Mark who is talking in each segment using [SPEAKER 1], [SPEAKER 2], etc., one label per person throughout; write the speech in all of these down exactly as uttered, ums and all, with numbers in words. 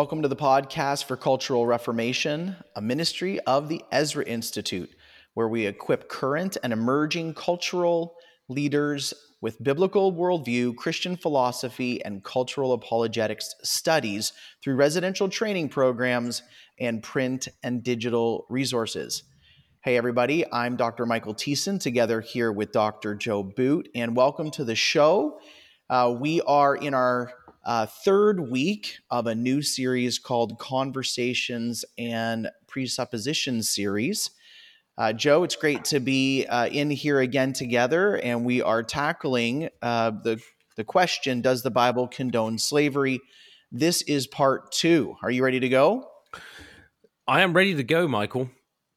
[SPEAKER 1] welcome to the podcast for Cultural Reformation, a ministry of the Ezra Institute, where we equip current and emerging cultural leaders with biblical worldview, Christian philosophy, and cultural apologetics studies through residential training programs and print and digital resources. Hey everybody, I'm Doctor Michael Thiessen, together here with Doctor Joe Boot, and welcome to the show. Uh, we are in our uh, third week of a new series called Conversations and Presuppositions series. Uh, Joe, it's great to be uh, in here again together, and we are tackling uh, the, the question, does the Bible condone slavery? This is part two. Are you ready to go?
[SPEAKER 2] I am ready to go, Michael.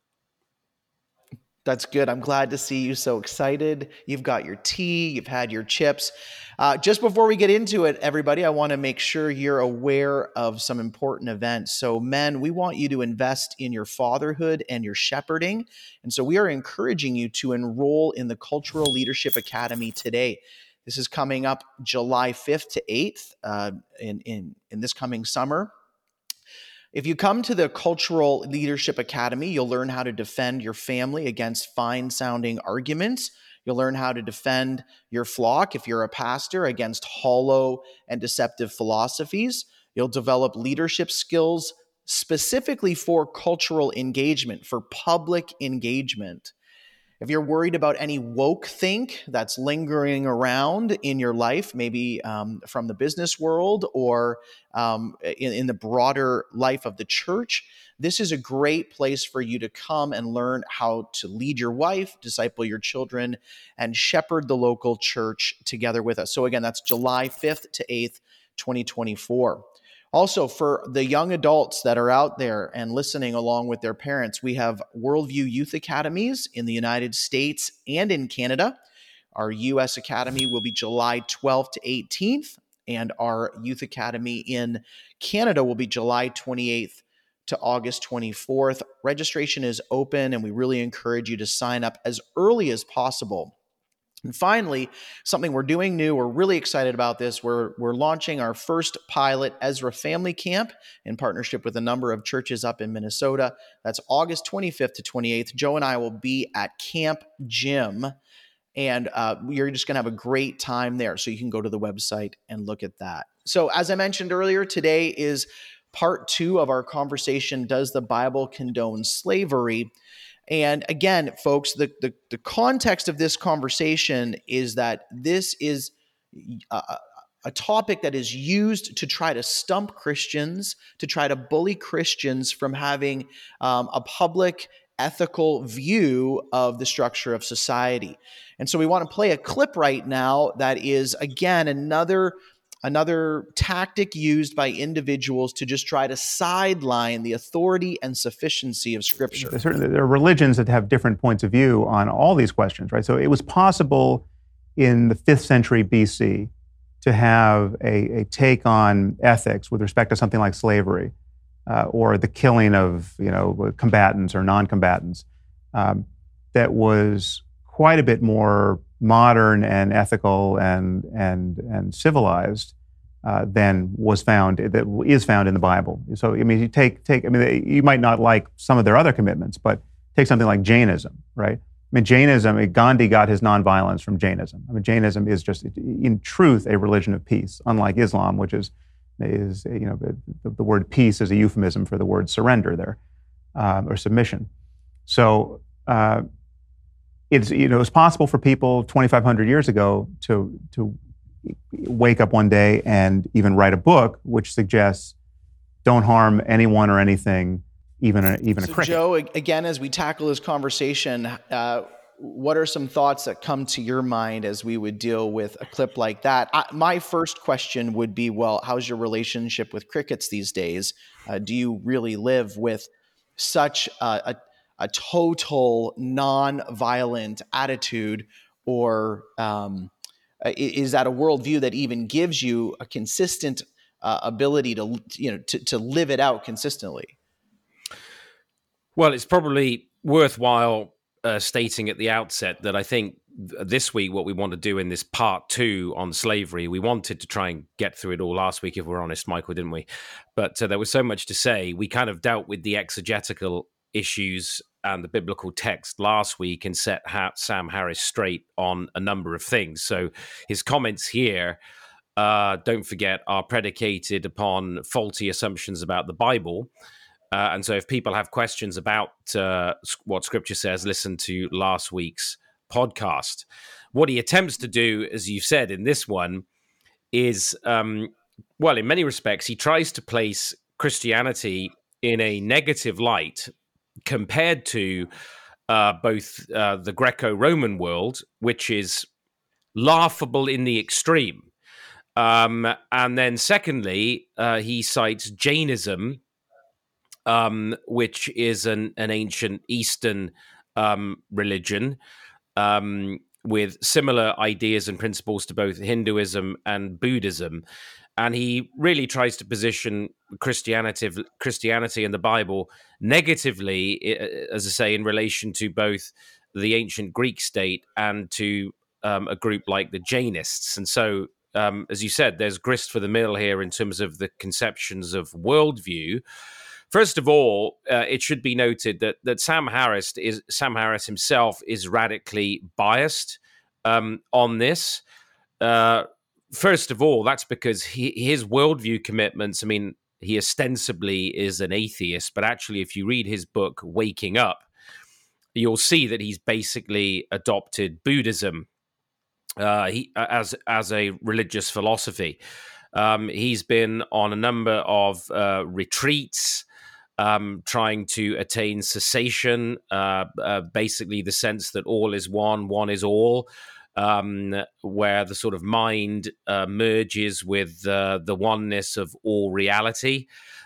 [SPEAKER 1] That's good. I'm glad to see you so excited. You've got your tea, you've had your chips. Uh, just before we get into it, everybody, I want to make sure you're aware of some important events. So, men, we want you to invest in your fatherhood and your shepherding. And so we are encouraging you to enroll in the Cultural Leadership Academy today. This is coming up July fifth to eighth uh, in, in, in this coming summer. If you come to the Cultural Leadership Academy, you'll learn how to defend your family against fine-sounding arguments. You'll learn how to defend your flock, if you're a pastor, against hollow and deceptive philosophies. You'll develop leadership skills specifically for cultural engagement, for public engagement. If you're worried about any woke think that's lingering around in your life, maybe um, from the business world or um, in, in the broader life of the church, this is a great place for you to come and learn how to lead your wife, disciple your children, and shepherd the local church together with us. So again, that's July fifth to eighth, twenty twenty-four. Also, for the young adults that are out there and listening along with their parents, we have Worldview Youth Academies in the United States and in Canada. Our U S Academy will be July twelfth to eighteenth, and our Youth Academy in Canada will be July twenty-eighth to August twenty-fourth. Registration is open, and we really encourage you to sign up as early as possible. And finally, something we're doing new, we're really excited about this. We're, we're launching our first pilot Ezra Family Camp in partnership with a number of churches up in Minnesota. That's August twenty-fifth to twenty-eighth. Joe and I will be at Camp Jim, and uh, you're just going to have a great time there. So you can go to the website and look at that. So as I mentioned earlier, today is part two of our conversation, Does the Bible Condone Slavery? And again, folks, the, the, the context of this conversation is that this is a, a topic that is used to try to stump Christians, to try to bully Christians from having um, a public ethical view of the structure of society. And so we want to play a clip right now that is, again, another Another tactic used by individuals to just try to sideline the authority and sufficiency of Scripture.
[SPEAKER 3] Certainly, there are religions that have different points of view on all these questions, right? So it was possible in the fifth century B C to have a, a take on ethics with respect to something like slavery uh, or the killing of, you know, combatants or non-combatants um, that was quite a bit more modern and ethical and and and civilized uh, than was found that is found in the Bible. So I mean, you take take I mean, you might not like some of their other commitments, but take something like Jainism, right? I mean, Jainism. I mean, Gandhi got his nonviolence from Jainism. I mean, Jainism is just, in truth, a religion of peace, unlike Islam, which is is you know the, the word peace is a euphemism for the word surrender there um, or submission. So. Uh, It's, you know, it's possible for people twenty-five hundred years ago to to wake up one day and even write a book which suggests don't harm anyone or anything, even a, even
[SPEAKER 1] so
[SPEAKER 3] a cricket.
[SPEAKER 1] Joe, again, as we tackle this conversation, uh, what are some thoughts that come to your mind as we would deal with a clip like that? I, my first question would be, well, how's your relationship with crickets these days? Uh, do you really live with such a, a a total non-violent attitude, or um, is that a worldview that even gives you a consistent uh, ability to, you know, to, to live it out consistently?
[SPEAKER 2] Well, it's probably worthwhile uh, stating at the outset that I think th- this week, what we want to do in this part two on slavery, we wanted to try and get through it all last week, if we're honest, Michael, didn't we? But uh, there was so much to say. We kind of dealt with the exegetical issues and the biblical text last week and set ha- Sam Harris straight on a number of things. So his comments here, uh, don't forget, are predicated upon faulty assumptions about the Bible. Uh, and so if people have questions about uh, what Scripture says, listen to last week's podcast. What he attempts to do, as you've said in this one, is, um, well, in many respects, he tries to place Christianity in a negative light compared to uh, both uh, the Greco-Roman world, which is laughable in the extreme. Um, and then secondly, uh, he cites Jainism, um, which is an, an ancient Eastern um, religion um, with similar ideas and principles to both Hinduism and Buddhism. And he really tries to position Christianity, Christianity and the Bible negatively, as I say, in relation to both the ancient Greek state and to um, a group like the Jainists. And so, um, as you said, there's grist for the mill here in terms of the conceptions of worldview. First of all, uh, it should be noted that that Sam Harris is Sam Harris himself is radically biased um, on this. Uh, first of all, that's because he, his worldview commitments. I mean, he ostensibly is an atheist, but actually, if you read his book Waking Up, you'll see that he's basically adopted Buddhism uh, he, as as a religious philosophy. Um, he's been on a number of uh, retreats. Um, trying to attain cessation, uh, uh, basically the sense that all is one, one is all, um, where the sort of mind uh, merges with uh, the oneness of all reality.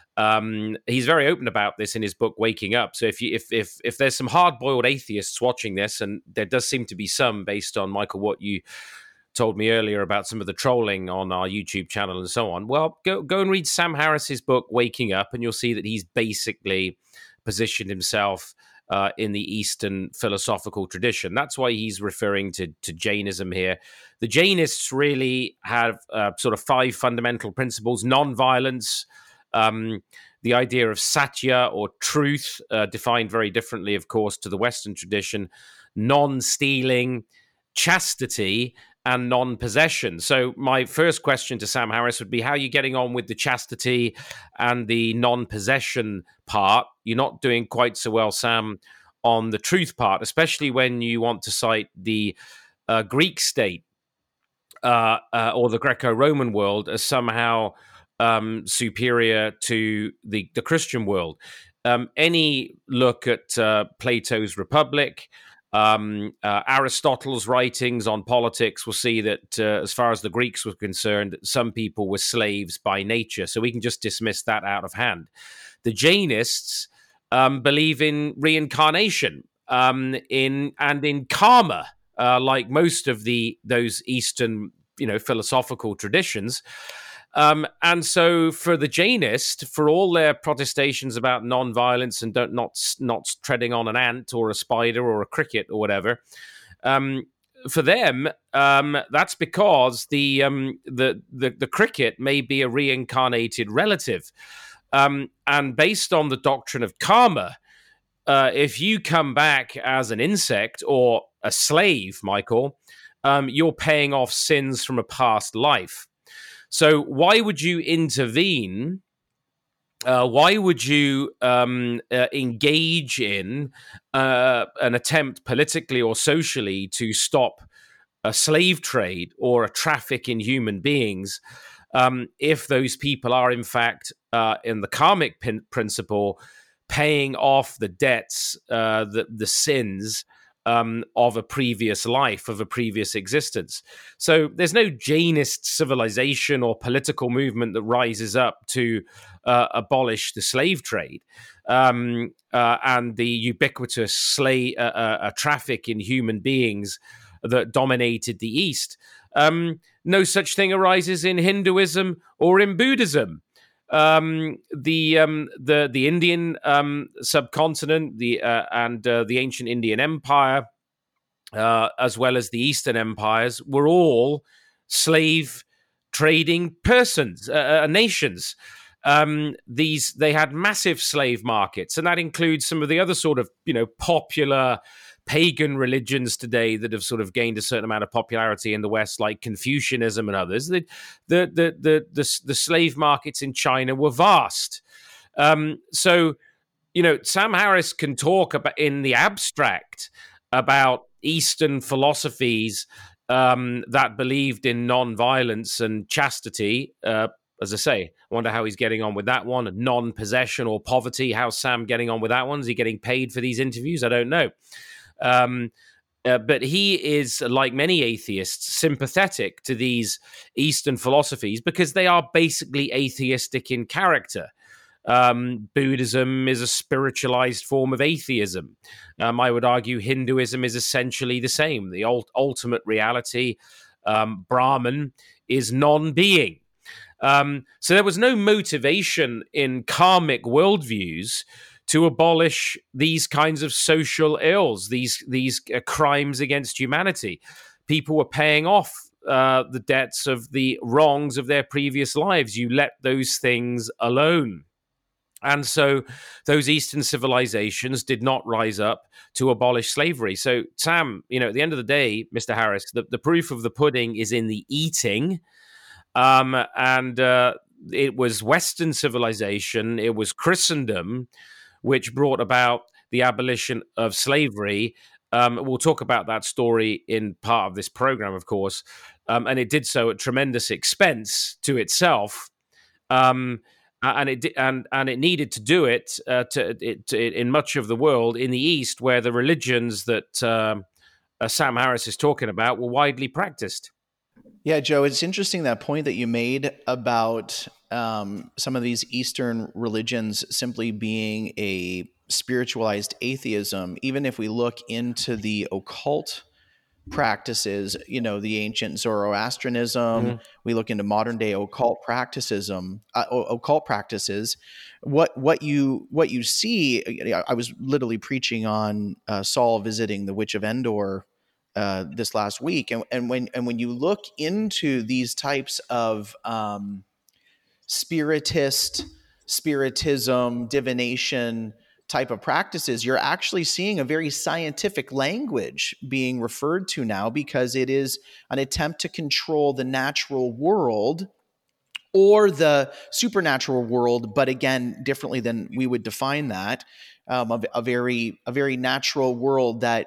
[SPEAKER 2] Um, he's very open about this in his book Waking Up. So if you, if if if there's some hard-boiled atheists watching this, and there does seem to be some based on, Michael, what you told me earlier about some of the trolling on our YouTube channel and so on. Well, go go and read Sam Harris's book, Waking Up, and you'll see that he's basically positioned himself uh, in the Eastern philosophical tradition. That's why he's referring to, to Jainism here. The Jainists really have uh, sort of five fundamental principles: nonviolence, um, the idea of satya or truth, uh, defined very differently, of course, to the Western tradition, non-stealing, chastity, and non-possession. So my first question to Sam Harris would be, how are you getting on with the chastity and the non-possession part? You're not doing quite so well, Sam, on the truth part, especially when you want to cite the uh, Greek state uh, uh, or the Greco-Roman world as somehow um, superior to the, the Christian world. Um, any look at uh, Plato's Republic, Um, uh, Aristotle's writings on politics will see that uh, as far as the Greeks were concerned, some people were slaves by nature. So we can just dismiss that out of hand. The Jainists um, believe in reincarnation um, in and in karma, uh, like most of the those Eastern, you know, philosophical traditions. Um, and so for the Jainist, for all their protestations about nonviolence and don't, not not treading on an ant or a spider or a cricket or whatever, um, for them, um, that's because the, um, the the the cricket may be a reincarnated relative. Um, and based on the doctrine of karma, uh, if you come back as an insect or a slave, Michael, um, you're paying off sins from a past life. So why would you intervene? Uh, why would you um, uh, engage in uh, an attempt politically or socially to stop a slave trade or a traffic in human beings um, if those people are, in fact, uh, in the karmic pin- principle, paying off the debts, uh, the, the sins Um, of a previous life, of a previous existence. So there's no Jainist civilization or political movement that rises up to uh, abolish the slave trade um, uh, and the ubiquitous slave uh, uh, traffic in human beings that dominated the East. Um, no such thing arises in Hinduism or in Buddhism. Um, the um, the the Indian um, subcontinent, the uh, and uh, the ancient Indian Empire, uh, as well as the Eastern empires, were all slave trading persons, uh, uh, nations. Um, these they had massive slave markets, and that includes some of the other sort of you know popular pagan religions today that have sort of gained a certain amount of popularity in the West, like Confucianism and others. The the the the the, the slave markets in China were vast. Um, so, you know, Sam Harris can talk about in the abstract about Eastern philosophies um, that believed in non-violence and chastity. Uh, as I say, I wonder how he's getting on with that one. Non-possession or poverty. How's Sam getting on with that one? Is he getting paid for these interviews? I don't know. Um, uh, but he is, like many atheists, sympathetic to these Eastern philosophies because they are basically atheistic in character. Um, Buddhism is a spiritualized form of atheism. Um, I would argue Hinduism is essentially the same. The ult- ultimate reality, um, Brahman, is non-being. Um, so there was no motivation in karmic worldviews to abolish these kinds of social ills, these these uh, crimes against humanity. People were paying off uh, the debts of the wrongs of their previous lives. You let those things alone. And so those Eastern civilizations did not rise up to abolish slavery. So, Sam, you know, at the end of the day, Mister Harris, the, the proof of the pudding is in the eating. Um, and uh, it was Western civilization, it was Christendom, which brought about the abolition of slavery. Um, we'll talk about that story in part of this program, of course. Um, and it did so at tremendous expense to itself. Um, and it and and it needed to do it, uh, to, it to, in much of the world in the East, where the religions that uh, uh, Sam Harris is talking about were widely practiced.
[SPEAKER 1] Yeah, Joe, it's interesting that point that you made about um, some of these Eastern religions simply being a spiritualized atheism. Even if we look into the occult practices, you know, the ancient Zoroastrianism, mm-hmm. we look into modern day occult practicism, uh, occult practices. What what you what you see, I was literally preaching on uh, Saul visiting the Witch of Endor uh, this last week, and and when and when you look into these types of um, spiritist, spiritism, divination type of practices, you're actually seeing a very scientific language being referred to now, because it is an attempt to control the natural world or the supernatural world, but again, differently than we would define that, um, a, a very a very natural world that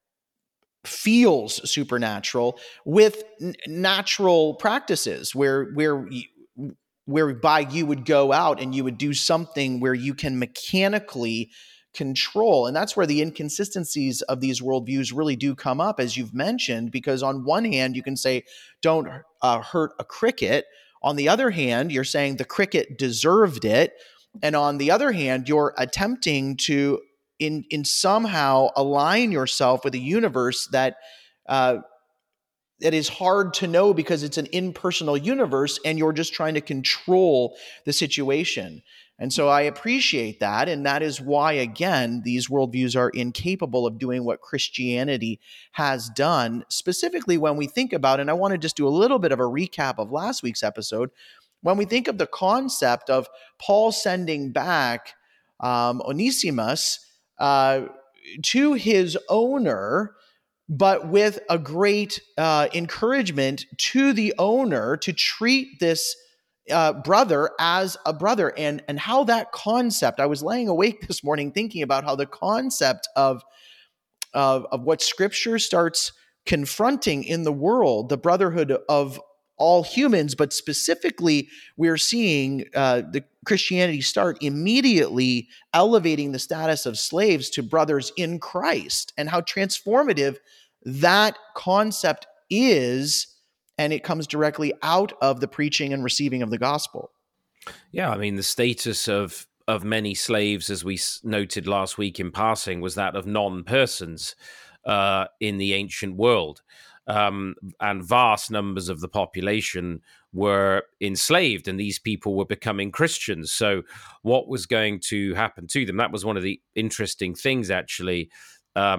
[SPEAKER 1] feels supernatural with n- natural practices where where you, whereby you would go out and you would do something where you can mechanically control. And that's where the inconsistencies of these worldviews really do come up, as you've mentioned, because on one hand, you can say, don't uh, hurt a cricket. On the other hand, you're saying the cricket deserved it. And on the other hand, you're attempting to in, in somehow align yourself with a universe that uh, that is hard to know because it's an impersonal universe and you're just trying to control the situation. And so I appreciate that. And that is why, again, these worldviews are incapable of doing what Christianity has done, specifically when we think about, and I want to just do a little bit of a recap of last week's episode, when we think of the concept of Paul sending back um, Onesimus uh, to his owner, but with a great uh, encouragement to the owner to treat this uh, brother as a brother. And, and how that concept, I was laying awake this morning thinking about how the concept of, of, of what Scripture starts confronting in the world, the brotherhood of all humans, but specifically we're seeing uh, the Christianity start immediately elevating the status of slaves to brothers in Christ, and how transformative that concept is, and it comes directly out of the preaching and receiving of the gospel.
[SPEAKER 2] Yeah, I mean, the status of of many slaves, as we noted last week in passing, was that of non-persons uh, in the ancient world. Um, and vast numbers of the population were enslaved, and these people were becoming Christians. So what was going to happen to them? That was one of the interesting things, actually, um,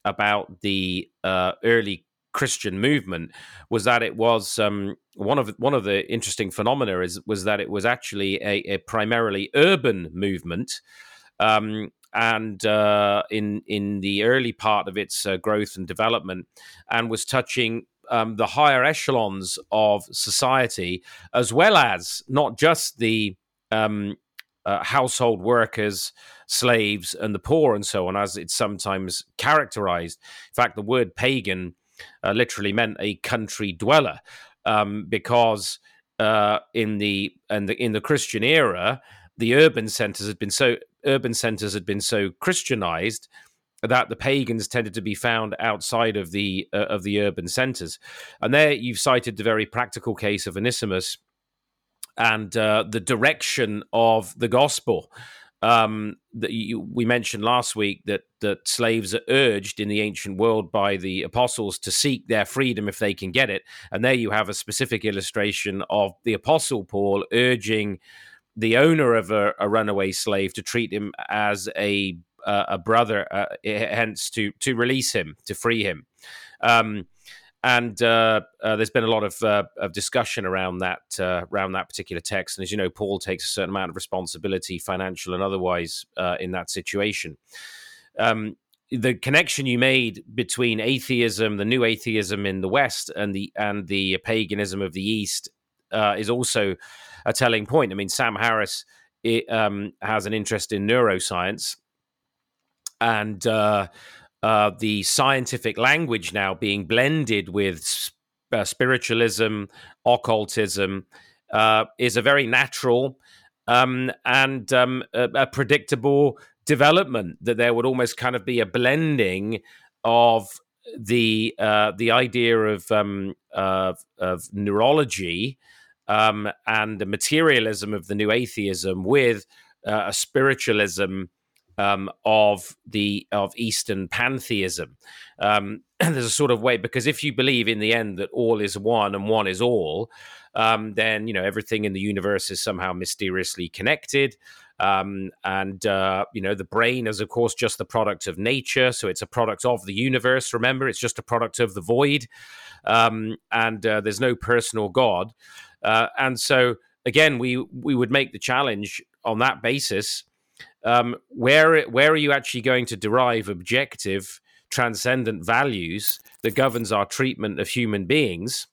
[SPEAKER 2] about the uh, early Christian movement was that it was um, one of one of the interesting phenomena is was that it was actually a, a primarily urban movement, um, and uh, in in the early part of its uh, growth and development, and was touching um, the higher echelons of society, as well as not just the um, uh, household workers, slaves, and the poor, and so on, as it's sometimes characterized. In fact, the word pagan uh, literally meant a country dweller, um, because uh, in the in the in the Christian era, the urban centers had been so urban centers had been so Christianized that the pagans tended to be found outside of the uh, of the urban centers. And there you've cited the very practical case of Onesimus and uh, the direction of the gospel. Um, that you, we mentioned last week that that slaves are urged in the ancient world by the apostles to seek their freedom if they can get it. And there you have a specific illustration of the apostle Paul urging the owner of a, a runaway slave to treat him as a uh, a brother, uh, hence to to release him, to free him. Um, And uh, uh, there's been a lot of, uh, of discussion around that uh, around that particular text. And as you know, Paul takes a certain amount of responsibility, financial and otherwise, uh, in that situation. Um, the connection you made between atheism, the new atheism in the West, and the and the paganism of the East uh, is also a telling point. I mean, Sam Harris it, um, has an interest in neuroscience, and uh, Uh, the scientific language now being blended with uh, spiritualism, occultism, uh, is a very natural um, and um, a, a predictable development, that there would almost kind of be a blending of the uh, the idea of, um, of, of neurology um, and the materialism of the new atheism with uh, a spiritualism Um, of the of Eastern pantheism. Um, and there's a sort of way, because if you believe in the end that all is one and one is all, um, then you know everything in the universe is somehow mysteriously connected. Um, and uh, you know the brain is of course just the product of nature, so it's a product of the universe. Remember, it's just a product of the void, um, and uh, there's no personal God. Uh, and so again, we we would make the challenge on that basis. Um, where where are you actually going to derive objective, transcendent values that governs our treatment of human beings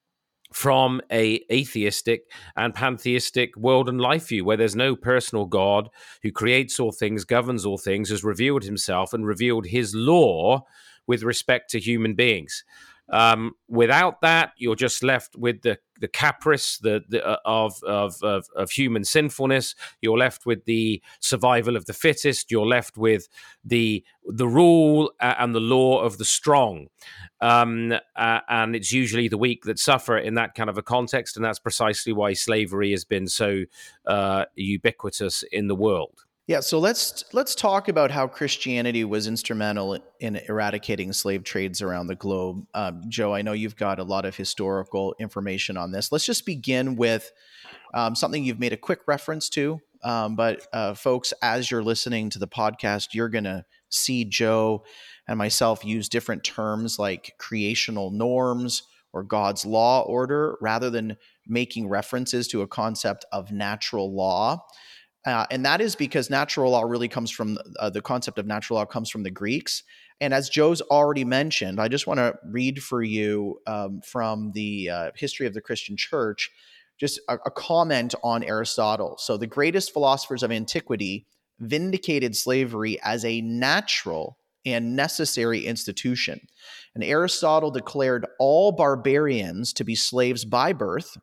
[SPEAKER 2] from a atheistic and pantheistic world and life view, where there's no personal God who creates all things, governs all things, has revealed himself and revealed his law with respect to human beings? Um, without that, you're just left with the the caprice the, the uh, of, of of of human sinfulness. You're left with the survival of the fittest. You're left with the the rule and the law of the strong, um, uh, and it's usually the weak that suffer in that kind of a context. And that's precisely why slavery has been so uh, ubiquitous in the world.
[SPEAKER 1] Yeah, so let's let's talk about how Christianity was instrumental in eradicating slave trades around the globe. Um, Joe, I know you've got a lot of historical information on this. Let's just begin with um, something you've made a quick reference to. Um, but uh, folks, as you're listening to the podcast, you're going to see Joe and myself use different terms like creational norms or God's law order, rather than making references to a concept of natural law. Uh, and that is because natural law really comes from uh, the concept of natural law comes from the Greeks. And as Joe's already mentioned, I just want to read for you um, from the uh, history of the Christian church, just a, a comment on Aristotle. So the greatest philosophers of antiquity vindicated slavery as a natural and necessary institution. And Aristotle declared all barbarians to be slaves by birth,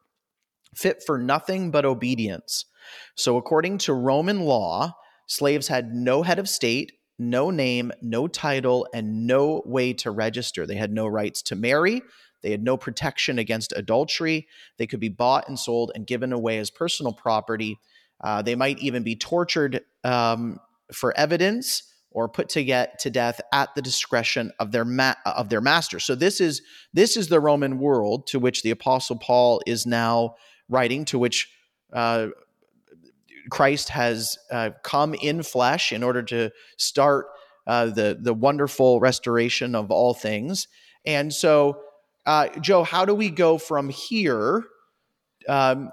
[SPEAKER 1] fit for nothing but obedience. So according to Roman law, slaves had no head of state, no name, no title, and no way to register. They had no rights to marry. They had no protection against adultery. They could be bought and sold and given away as personal property. Uh, they might even be tortured um, for evidence or put to get to death at the discretion of their ma- of their master. So this is this is the Roman world to which the Apostle Paul is now writing, to which uh, Christ has uh, come in flesh in order to start uh, the the wonderful restoration of all things. And so, uh, Joe, how do we go from here um,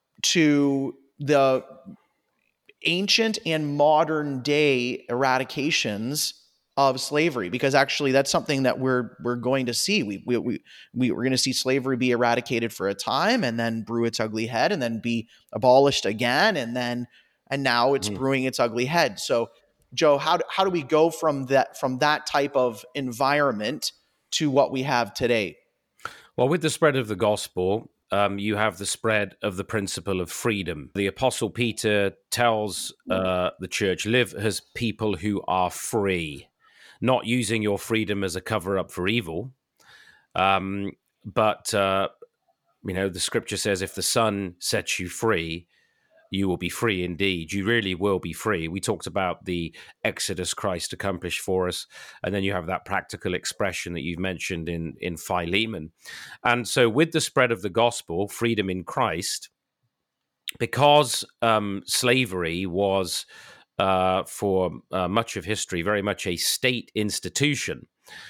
[SPEAKER 1] to the ancient and modern day eradications of slavery? Because actually that's something that we're we're going to see. We we we, we we're going to see slavery be eradicated for a time and then brew its ugly head and then be abolished again and then and now it's mm. brewing its ugly head. So Joe, how do, how do we go from that from that type of environment to what we have today?
[SPEAKER 2] Well, with the spread of the gospel, Um, you have the spread of the principle of freedom. The Apostle Peter tells uh, the church, live as people who are free, not using your freedom as a cover-up for evil. Um, but, uh, you know, the scripture says, if the Son sets you free, you will be free indeed. You really will be free. We talked about the Exodus Christ accomplished for us. And then you have that practical expression that you've mentioned in, in Philemon. And so with the spread of the gospel, freedom in Christ, because um, slavery was uh, for uh, much of history very much a state institution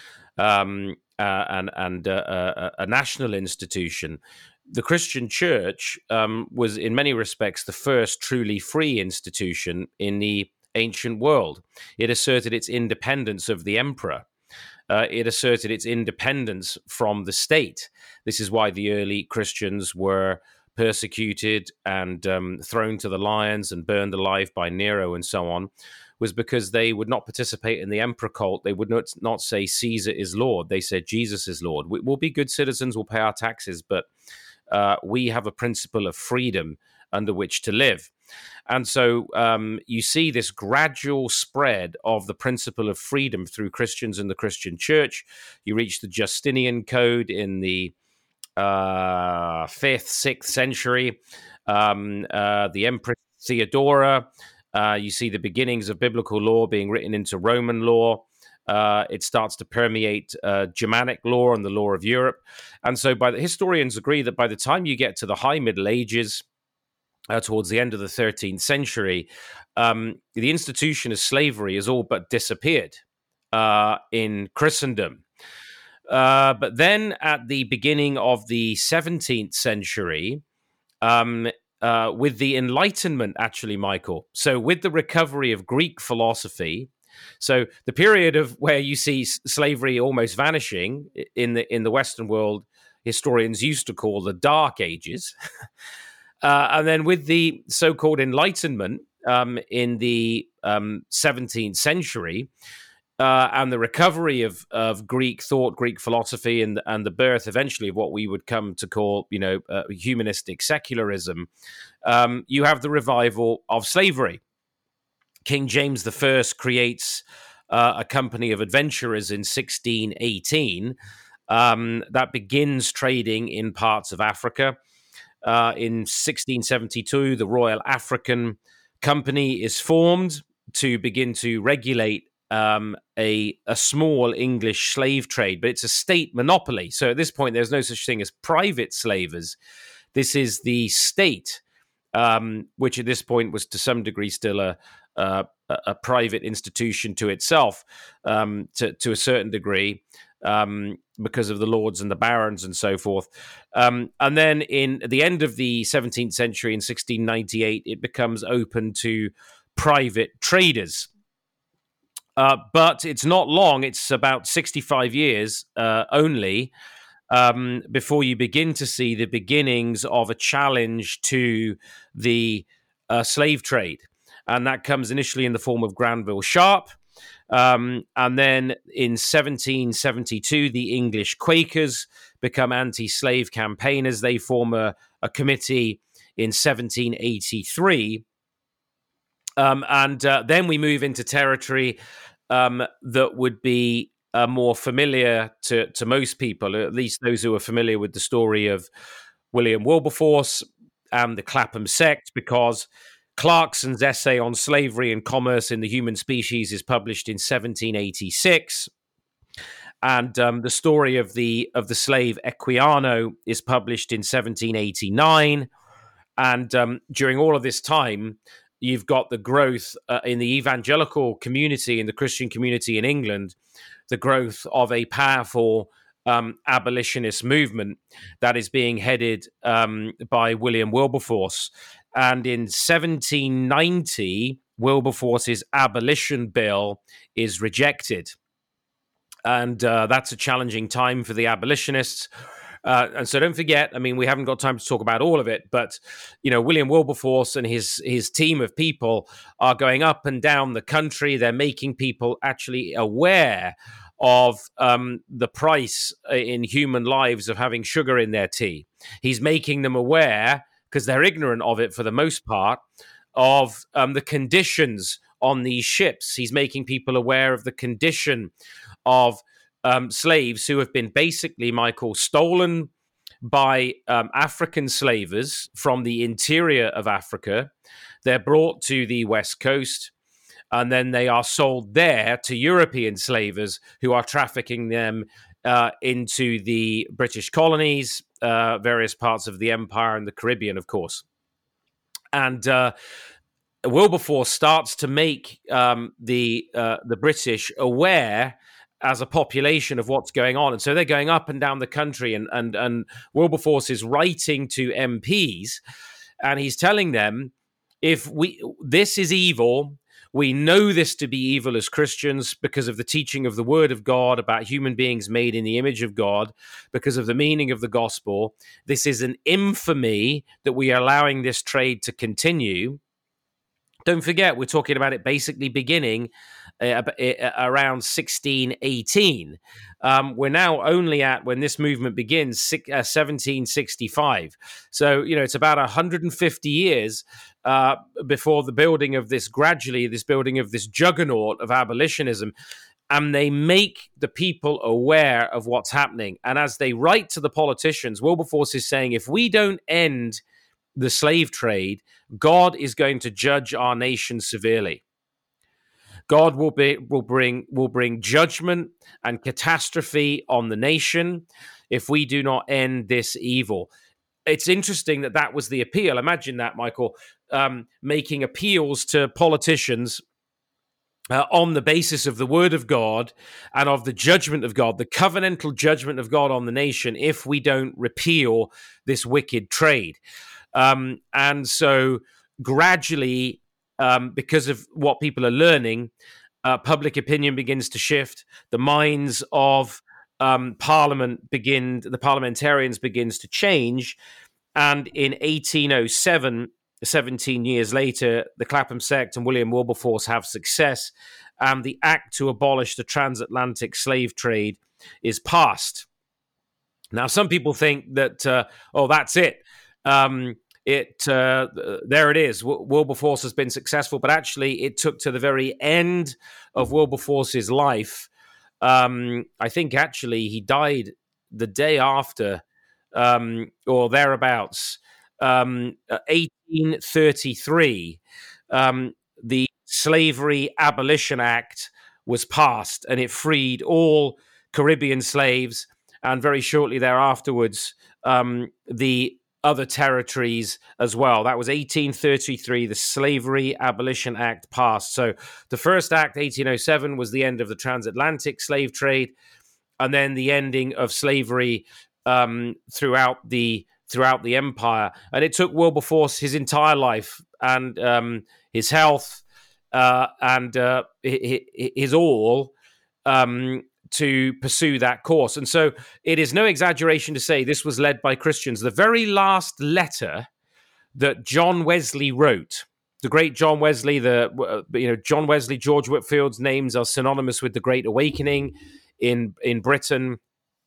[SPEAKER 2] um, uh, and, and uh, a, a national institution, the Christian church um, was in many respects the first truly free institution in the ancient world. It asserted its independence of the emperor. Uh, it asserted its independence from the state. This is why the early Christians were persecuted and um, thrown to the lions and burned alive by Nero and so on, was because they would not participate in the emperor cult. They would not, not say Caesar is Lord. They said Jesus is Lord. We, we'll be good citizens, we'll pay our taxes, but Uh, we have a principle of freedom under which to live. And so um, you see this gradual spread of the principle of freedom through Christians in the Christian church. You reach the Justinian Code in the uh, fifth, sixth century, um, uh, the Empress Theodora. Uh, you see the beginnings of biblical law being written into Roman law. Uh, it starts to permeate uh, Germanic law and the law of Europe. And so by the historians agree that by the time you get to the high Middle Ages, uh, towards the end of the thirteenth century, um, the institution of slavery has all but disappeared uh, in Christendom. Uh, but then at the beginning of the seventeenth century, um, uh, with the Enlightenment, actually, Michael, so with the recovery of Greek philosophy, so the period of where you see slavery almost vanishing in the in the Western world, historians used to call the Dark Ages. uh, and then with the so-called Enlightenment um, in the um, seventeenth century uh, and the recovery of, of Greek thought, Greek philosophy, and, and the birth eventually of what we would come to call, you know, uh, humanistic secularism, um, you have the revival of slavery. King James the First creates uh, a company of adventurers in sixteen eighteen um, that begins trading in parts of Africa. Uh, in sixteen seventy-two, the Royal African Company is formed to begin to regulate um, a, a small English slave trade, but it's a state monopoly. So at this point, there's no such thing as private slavers. This is the state, um, which at this point was to some degree still a Uh, a, a private institution to itself, um, to, to a certain degree, um, because of the lords and the barons and so forth. Um, and then in at the end of the seventeenth century, in sixteen ninety-eight, it becomes open to private traders. Uh, but it's not long, it's about sixty-five years uh, only, um, before you begin to see the beginnings of a challenge to the uh, slave trade. And that comes initially in the form of Granville Sharp. Um, and then in seventeen seventy-two, the English Quakers become anti-slave campaigners. They form a, a committee in seventeen eighty-three. Um, and uh, then we move into territory um, that would be uh, more familiar to, to most people, at least those who are familiar with the story of William Wilberforce and the Clapham sect, because Clarkson's essay on slavery and commerce in the human species is published in seventeen eighty-six, and um, the story of the of the slave Equiano is published in seventeen eighty-nine. And um, during all of this time, you've got the growth uh, in the evangelical community, in the Christian community in England, the growth of a powerful um, abolitionist movement that is being headed um, by William Wilberforce. And in seventeen ninety, Wilberforce's abolition bill is rejected. And uh, that's a challenging time for the abolitionists. Uh, and so don't forget, I mean, we haven't got time to talk about all of it, but, you know, William Wilberforce and his his team of people are going up and down the country. They're making people actually aware of um, the price in human lives of having sugar in their tea. He's making them aware, because they're ignorant of it for the most part, of um, the conditions on these ships. He's making people aware of the condition of Um, slaves who have been basically, Michael, stolen by um, African slavers from the interior of Africa. They're brought to the West Coast, and then they are sold there to European slavers who are trafficking them uh, into the British colonies, uh, various parts of the empire, and the Caribbean, of course. And uh, Wilberforce starts to make um, the uh, the British aware as a population of what's going on. And so they're going up and down the country, and, and, and Wilberforce is writing to M Ps, and he's telling them, if we, this is evil, we know this to be evil as Christians because of the teaching of the word of God about human beings made in the image of God, because of the meaning of the gospel. This is an infamy that we are allowing this trade to continue. Don't forget, we're talking about it basically beginning uh, around sixteen eighteen. Um, we're now only at, when this movement begins, six, uh, seventeen sixty-five. So, you know, it's about one hundred fifty years uh, before the building of this, gradually, this building of this juggernaut of abolitionism. And they make the people aware of what's happening. And as they write to the politicians, Wilberforce is saying, if we don't end the slave trade, God is going to judge our nation severely. God will be will bring will bring judgment and catastrophe on the nation if we do not end this evil. It's interesting that that was the appeal. Imagine that, Michael, um, making appeals to politicians uh, on the basis of the word of God and of the judgment of God, the covenantal judgment of God on the nation, if we don't repeal this wicked trade. Um, and so gradually, um, because of what people are learning, uh, public opinion begins to shift. The minds of um, Parliament begin, the parliamentarians begins to change. And in eighteen oh seven, seventeen years later, the Clapham sect and William Wilberforce have success. And the act to abolish the transatlantic slave trade is passed. Now, some people think that, uh, oh, that's it. Um, It uh, there it is. W- Wilberforce has been successful, but actually, it took to the very end of Wilberforce's life. Um, I think actually he died the day after, um, or thereabouts, um, eighteen thirty-three. Um, the Slavery Abolition Act was passed, and it freed all Caribbean slaves, and very shortly thereafterwards, um, the other territories as well. That was eighteen thirty-three, the Slavery Abolition Act passed. So the first act, eighteen oh seven, was the end of the transatlantic slave trade, and then the ending of slavery um, throughout the throughout the empire. And it took Wilberforce his entire life and um, his health uh, and uh, his all um, to pursue that course. And so it is no exaggeration to say this was led by Christians. The very last letter that John Wesley wrote, the great John Wesley, the uh, you know John Wesley, George Whitfield's names are synonymous with the Great Awakening in in Britain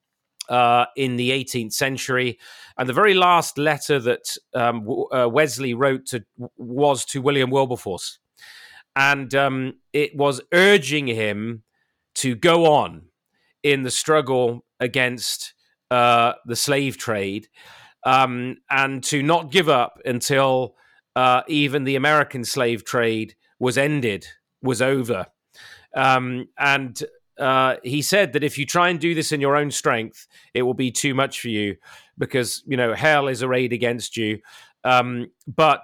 [SPEAKER 2] uh, in the eighteenth century. And the very last letter that um, uh, Wesley wrote to, was to William Wilberforce, and um, it was urging him to go on in the struggle against uh, the slave trade, um, and to not give up until uh, even the American slave trade was ended, was over. Um, and uh, he said that if you try and do this in your own strength, it will be too much for you because, you know, hell is arrayed against you. Um, but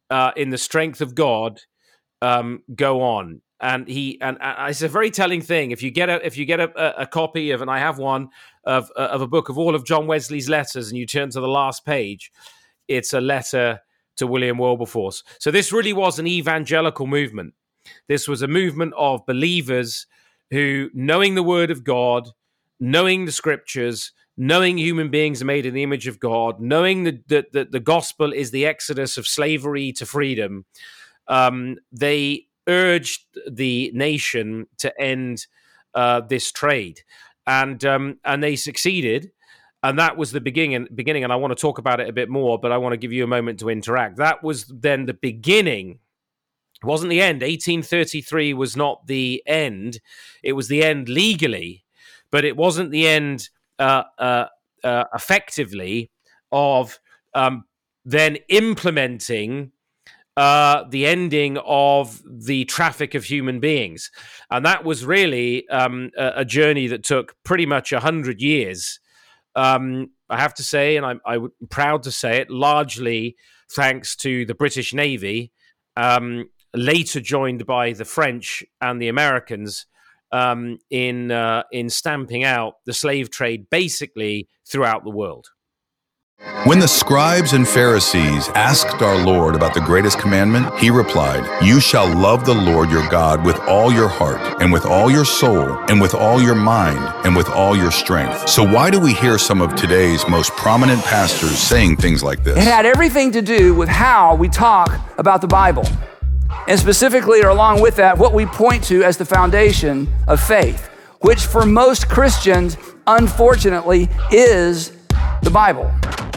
[SPEAKER 2] uh, in the strength of God, um, go on. And he and, and it's a very telling thing. If you get a if you get a, a copy of, and I have one of of a book of all of John Wesley's letters, and you turn to the last page, it's a letter to William Wilberforce. So this really was an evangelical movement. This was a movement of believers who, knowing the Word of God, knowing the Scriptures, knowing human beings are made in the image of God, knowing that the, the, the gospel is the exodus of slavery to freedom, um, they urged the nation to end uh, this trade, and um, and they succeeded. And that was the beginning. Beginning, and I want to talk about it a bit more, but I want to give you a moment to interact. That was then the beginning. It wasn't the end. eighteen thirty-three was not the end. It was the end legally, but it wasn't the end uh, uh, uh, effectively of um, then implementing uh, the ending of the traffic of human beings. And that was really um, a, a journey that took pretty much one hundred years. Um, I have to say, and I'm, I'm proud to say it, largely thanks to the British Navy, um, later joined by the French and the Americans um, in uh, in stamping out the slave trade basically throughout the world.
[SPEAKER 4] When the scribes and Pharisees asked our Lord about the greatest commandment, he replied, "You shall love the Lord your God with all your heart, and with all your soul, and with all your mind, and with all your strength." So why do we hear some of today's most prominent pastors saying things like this?
[SPEAKER 5] It had everything to do with how we talk about the Bible, and specifically, or along with that, what we point to as the foundation of faith, which for most Christians, unfortunately, is the Bible.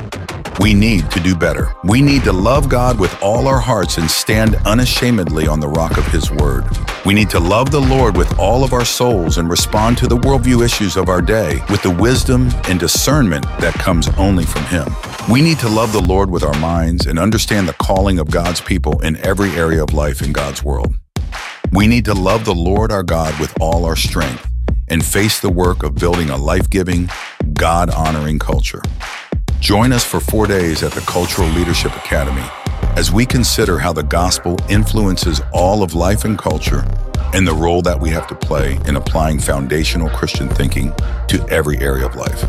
[SPEAKER 4] We need to do better. We need to love God with all our hearts and stand unashamedly on the rock of His Word. We need to love the Lord with all of our souls and respond to the worldview issues of our day with the wisdom and discernment that comes only from Him. We need to love the Lord with our minds and understand the calling of God's people in every area of life in God's world. We need to love the Lord our God with all our strength and face the work of building a life-giving, God-honoring culture. Join us for four days at the Cultural Leadership Academy as we consider how the gospel influences all of life and culture and the role that we have to play in applying foundational Christian thinking to every area of life.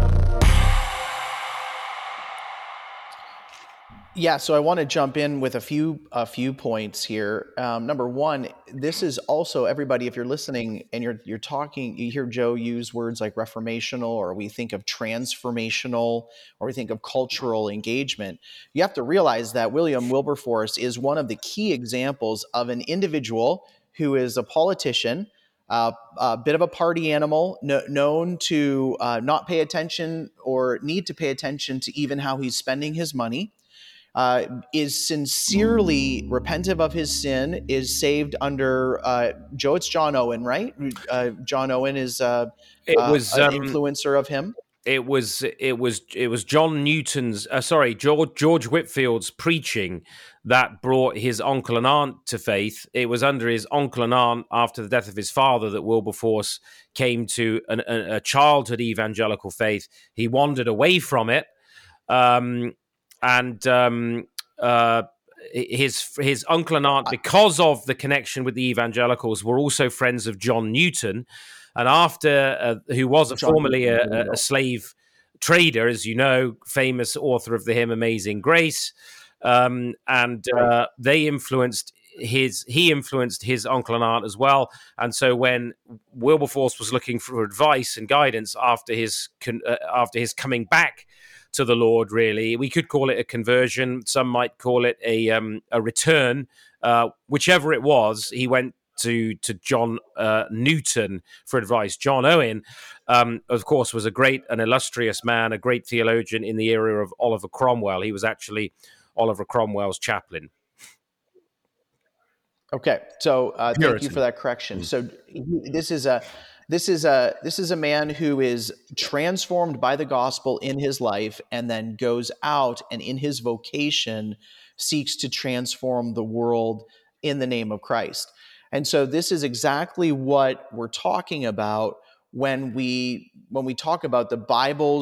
[SPEAKER 1] Yeah, so I want to jump in with a few a few points here. Um, number one, this is also everybody. If you're listening and you're you're talking, you hear Joe use words like reformational, or we think of transformational, or we think of cultural engagement. You have to realize that William Wilberforce is one of the key examples of an individual who is a politician, uh, a bit of a party animal, no, known to uh, not pay attention or need to pay attention to even how he's spending his money. Uh, is sincerely repentant of his sin, is saved under uh, Joe. It's John Owen, right? Uh, John Owen is uh,
[SPEAKER 2] It
[SPEAKER 1] uh,
[SPEAKER 2] was
[SPEAKER 1] an
[SPEAKER 2] um,
[SPEAKER 1] influencer of him.
[SPEAKER 2] It was it was it was John Newton's uh, sorry George George Whitfield's preaching that brought his uncle and aunt to faith. It was under his uncle and aunt after the death of his father that Wilberforce came to an, a, a childhood evangelical faith. He wandered away from it. Um, And um, uh, his his uncle and aunt, because of the connection with the evangelicals, were also friends of John Newton, and after uh, who was a, formerly a, a slave trader, as you know, famous author of the hymn "Amazing Grace," um, and uh, they influenced his he influenced his uncle and aunt as well. And so when Wilberforce was looking for advice and guidance after his uh, after his coming back to the Lord, really, we could call it a conversion. Some might call it a um, a return. Uh, whichever it was, he went to to John uh, Newton for advice. John Owen, um, of course, was a great, an illustrious man, a great theologian in the era of Oliver Cromwell. He was actually Oliver Cromwell's chaplain.
[SPEAKER 1] Okay, so uh, thank you for that correction. So this is a this is a this is a man who is transformed by the gospel in his life, and then goes out and in his vocation seeks to transform the world in the name of Christ. And so this is exactly what we're talking about when we when we talk about the Bible's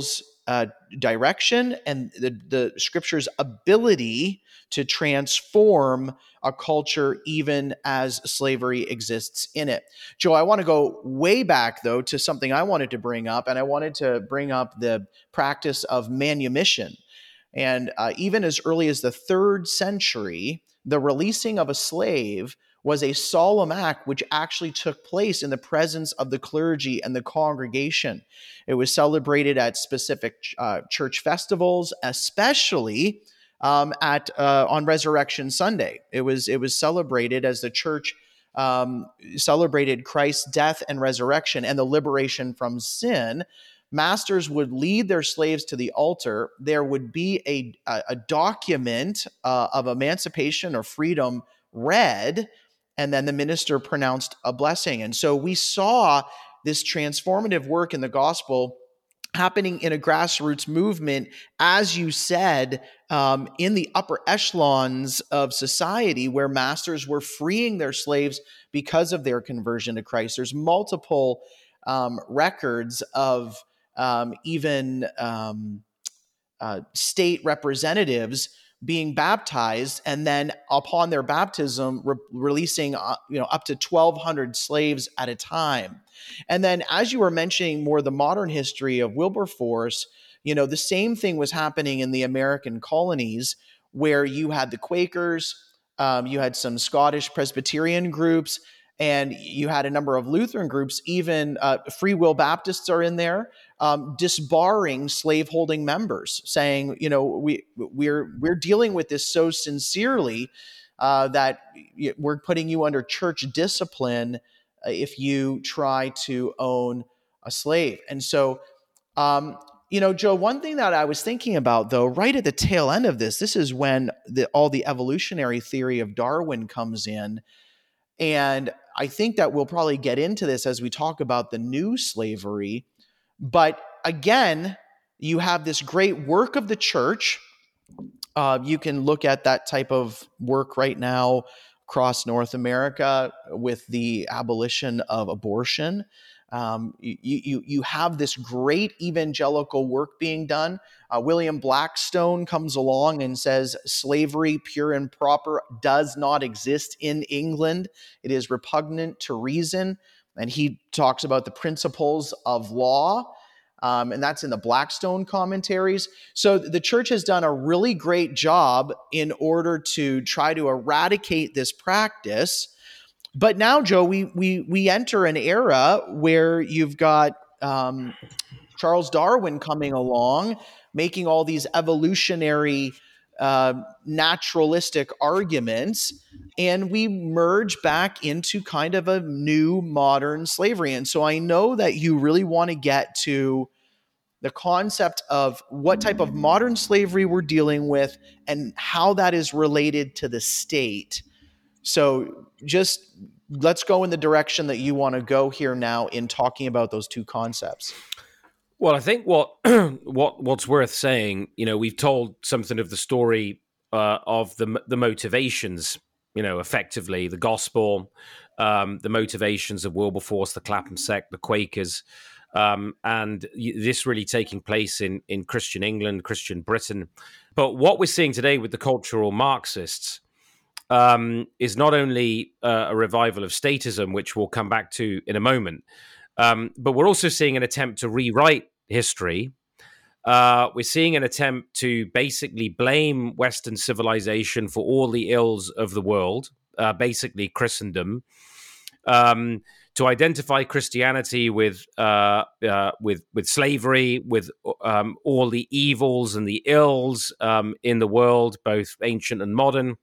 [SPEAKER 1] uh, direction and the, the scripture's ability to transform a culture even as slavery exists in it. Joe, I want to go way back, though, to something I wanted to bring up, and I wanted to bring up the practice of manumission. And uh, even as early as the third century, the releasing of a slave was a solemn act which actually took place in the presence of the clergy and the congregation. It was celebrated at specific uh, church festivals, especially um, at uh, on Resurrection Sunday. It was it was celebrated as the church um, celebrated Christ's death and resurrection and the liberation from sin. Masters would lead their slaves to the altar. There would be a, a, a document uh, of emancipation or freedom read, and then the minister pronounced a blessing. And so we saw this transformative work in the gospel happening in a grassroots movement, as you said, um, in the upper echelons of society, where masters were freeing their slaves because of their conversion to Christ. There's multiple um, records of um, even um, uh, state representatives being baptized, and then upon their baptism, re- releasing uh, you know up to twelve hundred slaves at a time. And then, as you were mentioning more the modern history of Wilberforce, you know, the same thing was happening in the American colonies, where you had the Quakers, um, you had some Scottish Presbyterian groups, and you had a number of Lutheran groups, even uh, Free Will Baptists are in there, um, disbarring slaveholding members, saying, you know, we we're we're dealing with this so sincerely uh, that we're putting you under church discipline if you try to own a slave. And so, um, you know, Joe, one thing that I was thinking about, though, right at the tail end of this, this is when the, all the evolutionary theory of Darwin comes in. And I think that we'll probably get into this as we talk about the new slavery. But again, you have this great work of the church. Uh, you can look at that type of work right now across North America with the abolition of abortion. Um, you, you, you have this great evangelical work being done. Uh, William Blackstone comes along and says slavery, pure and proper, does not exist in England. It is repugnant to reason. And he talks about the principles of law. Um, and that's in the Blackstone commentaries. So the church has done a really great job in order to try to eradicate this practice. But now, Joe, we we we enter an era where you've got um, Charles Darwin coming along, making all these evolutionary, uh, naturalistic arguments, and we merge back into kind of a new modern slavery. And so I know that you really want to get to the concept of what type of modern slavery we're dealing with and how that is related to the state. So just let's go in the direction that you want to go here now in talking about those two concepts.
[SPEAKER 2] Well, I think what what what's worth saying, you know, we've told something of the story uh, of the the motivations, you know, effectively the gospel, um, the motivations of Wilberforce, the Clapham sect, the Quakers, um, and this really taking place in in Christian England, Christian Britain. But what we're seeing today with the cultural Marxists um, is not only uh, a revival of statism, which we'll come back to in a moment, um, but we're also seeing an attempt to rewrite history. Uh, we're seeing an attempt to basically blame Western civilization for all the ills of the world, uh, basically Christendom, um, to identify Christianity with uh, uh, with with slavery, with um, all the evils and the ills um, in the world, both ancient and modern.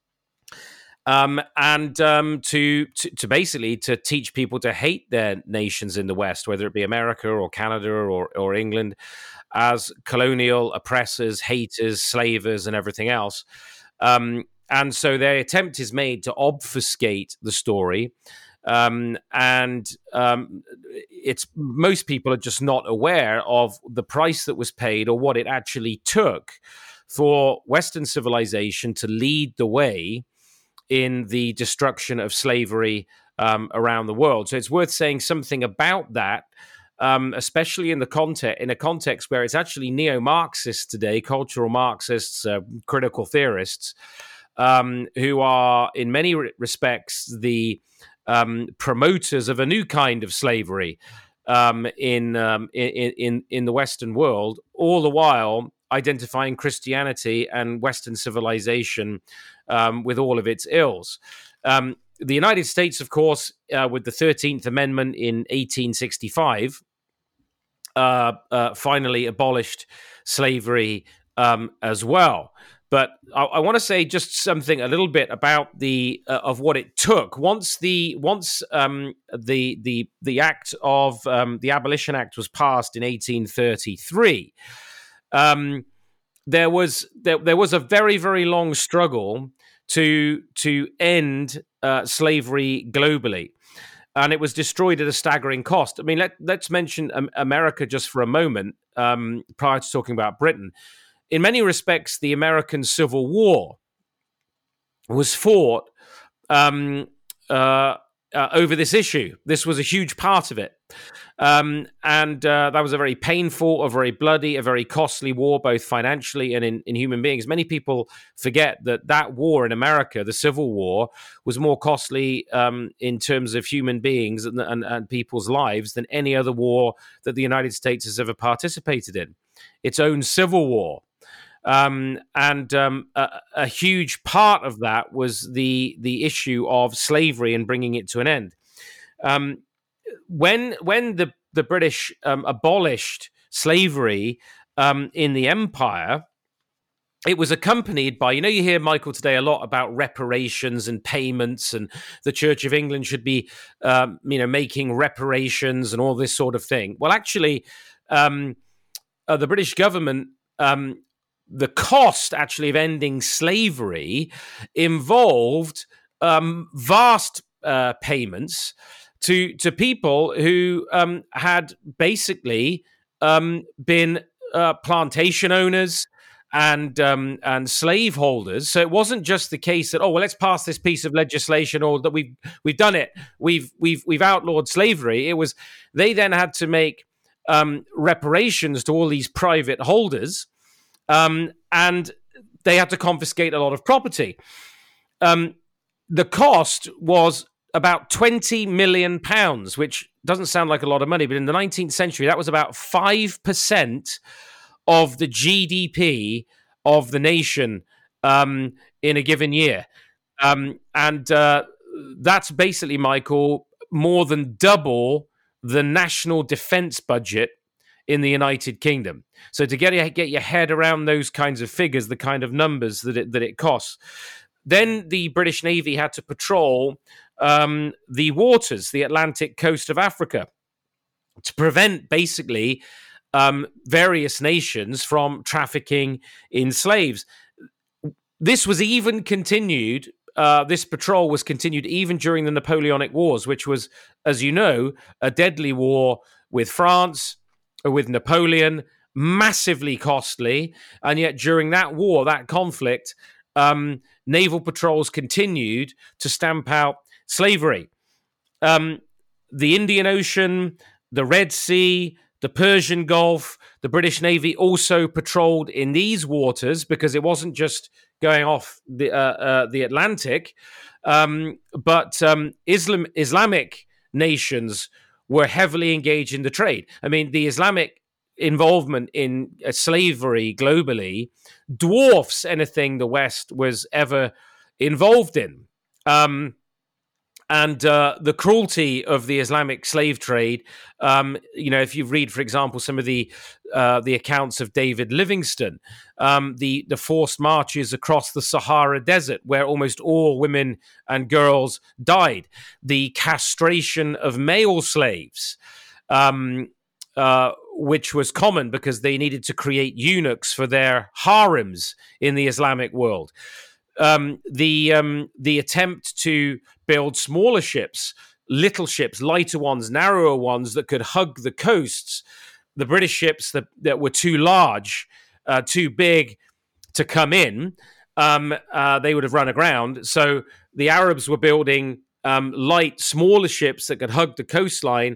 [SPEAKER 2] Um, and um, to, to to basically to teach people to hate their nations in the West, whether it be America or Canada or or England, as colonial oppressors, haters, slavers, and everything else. Um, and so their attempt is made to obfuscate the story, um, and um, it's most people are just not aware of the price that was paid or what it actually took for Western civilization to lead the way in the destruction of slavery um, around the world. So it's worth saying something about that um, especially in the context in a context where it's actually neo-Marxists today, cultural Marxists, uh, critical theorists, um, who are in many re- respects the um, promoters of a new kind of slavery um, in, um, in in in the Western world, all the while identifying Christianity and Western civilization um, with all of its ills. Um, the United States, of course, uh, with the thirteenth Amendment in eighteen sixty-five, uh, uh, finally abolished slavery um, as well. But I, I want to say just something a little bit about the uh, of what it took once the once um, the the the act of um, the Abolition Act was passed in eighteen thirty-three. Um, there was there, there was a very very long struggle to to end uh, slavery globally, and it was destroyed at a staggering cost. I mean, let, let's mention um, America just for a moment, um, prior to talking about Britain. In many respects, the American Civil War was fought um, uh, uh, over this issue. This was a huge part of it. Um, and uh, that was a very painful, a very bloody, a very costly war, both financially and in, in human beings. Many people forget that that war in America, the Civil War, was more costly um, in terms of human beings and, and, and people's lives than any other war that the United States has ever participated in. Its own civil war. Um, and um, a, a huge part of that was the the issue of slavery and bringing it to an end. Um, when when the the British um, abolished slavery um, in the empire, it was accompanied by, you know, you hear, Michael, today a lot about reparations and payments, and the Church of England should be, um, you know, making reparations and all this sort of thing. Well, actually, um, uh, the British government. Um, The cost, actually, of ending slavery involved um, vast uh, payments to to people who um, had basically um, been uh, plantation owners and um, and slaveholders. So it wasn't just the case that, oh well, let's pass this piece of legislation, or that we've we've done it, we've we've we've outlawed slavery. It was they then had to make um, reparations to all these private holders. Um, and they had to confiscate a lot of property. Um, the cost was about twenty million pounds, which doesn't sound like a lot of money, but in the nineteenth century, that was about five percent of the G D P of the nation um, in a given year. Um, and uh, that's basically, Michael, more than double the national defense budget in the United Kingdom. So to get get your head around those kinds of figures, the kind of numbers that it, that it costs, then the British Navy had to patrol um, the waters, the Atlantic coast of Africa, to prevent basically um, various nations from trafficking in slaves. This was even continued. Uh, this patrol was continued even during the Napoleonic Wars, which was, as you know, a deadly war with France, with Napoleon, massively costly. And yet during that war, that conflict, um, naval patrols continued to stamp out slavery. Um, the Indian Ocean, the Red Sea, the Persian Gulf, the British Navy also patrolled in these waters, because it wasn't just going off the, uh, uh, the Atlantic, um, but um, Islam, Islamic nations were heavily engaged in the trade. I mean, the Islamic involvement in uh, slavery globally dwarfs anything the West was ever involved in. Um, and uh, the cruelty of the Islamic slave trade, um, you know, if you read, for example, some of the uh, the accounts of David Livingstone, um, the, the forced marches across the Sahara Desert, where almost all women and girls died, the castration of male slaves, um, uh, which was common because they needed to create eunuchs for their harems in the Islamic world. Um, the um, the attempt to build smaller ships, little ships, lighter ones, narrower ones that could hug the coasts. The British ships that, that were too large, uh, too big to come in, um, uh, they would have run aground. So the Arabs were building um, light, smaller ships that could hug the coastline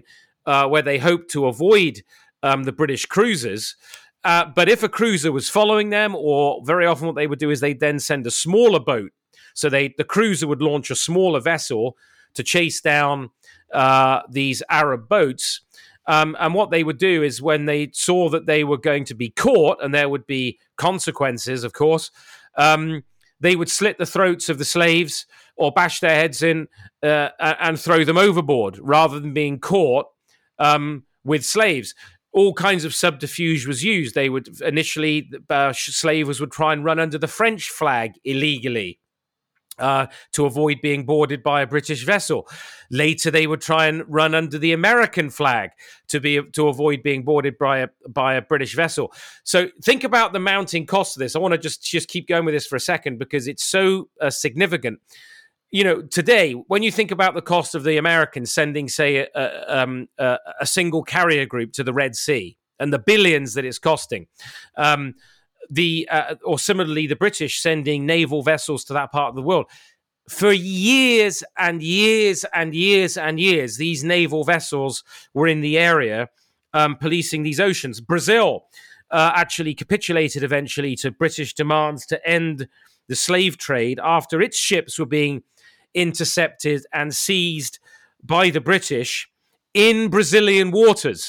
[SPEAKER 2] uh, where they hoped to avoid um, the British cruisers. Uh, but if a cruiser was following them, or very often what they would do is they'd then send a smaller boat. So they the cruiser would launch a smaller vessel to chase down uh, these Arab boats. Um, and what they would do is when they saw that they were going to be caught, and there would be consequences, of course, um, they would slit the throats of the slaves or bash their heads in uh, and throw them overboard rather than being caught um, with slaves. All kinds of subterfuge was used. They would initially, uh, slavers would try and run under the French flag illegally uh, to avoid being boarded by a British vessel. Later, they would try and run under the American flag to be to avoid being boarded by a by a British vessel. So think about the mounting cost of this. I want to just just keep going with this for a second because it's so uh, significant. You know, today, when you think about the cost of the Americans sending, say, a, a, um, a, a single carrier group to the Red Sea and the billions that it's costing, um, the uh, or similarly, the British sending naval vessels to that part of the world, for years and years and years and years, these naval vessels were in the area um, policing these oceans. Brazil uh, actually capitulated eventually to British demands to end the slave trade after its ships were being intercepted and seized by the British in Brazilian waters.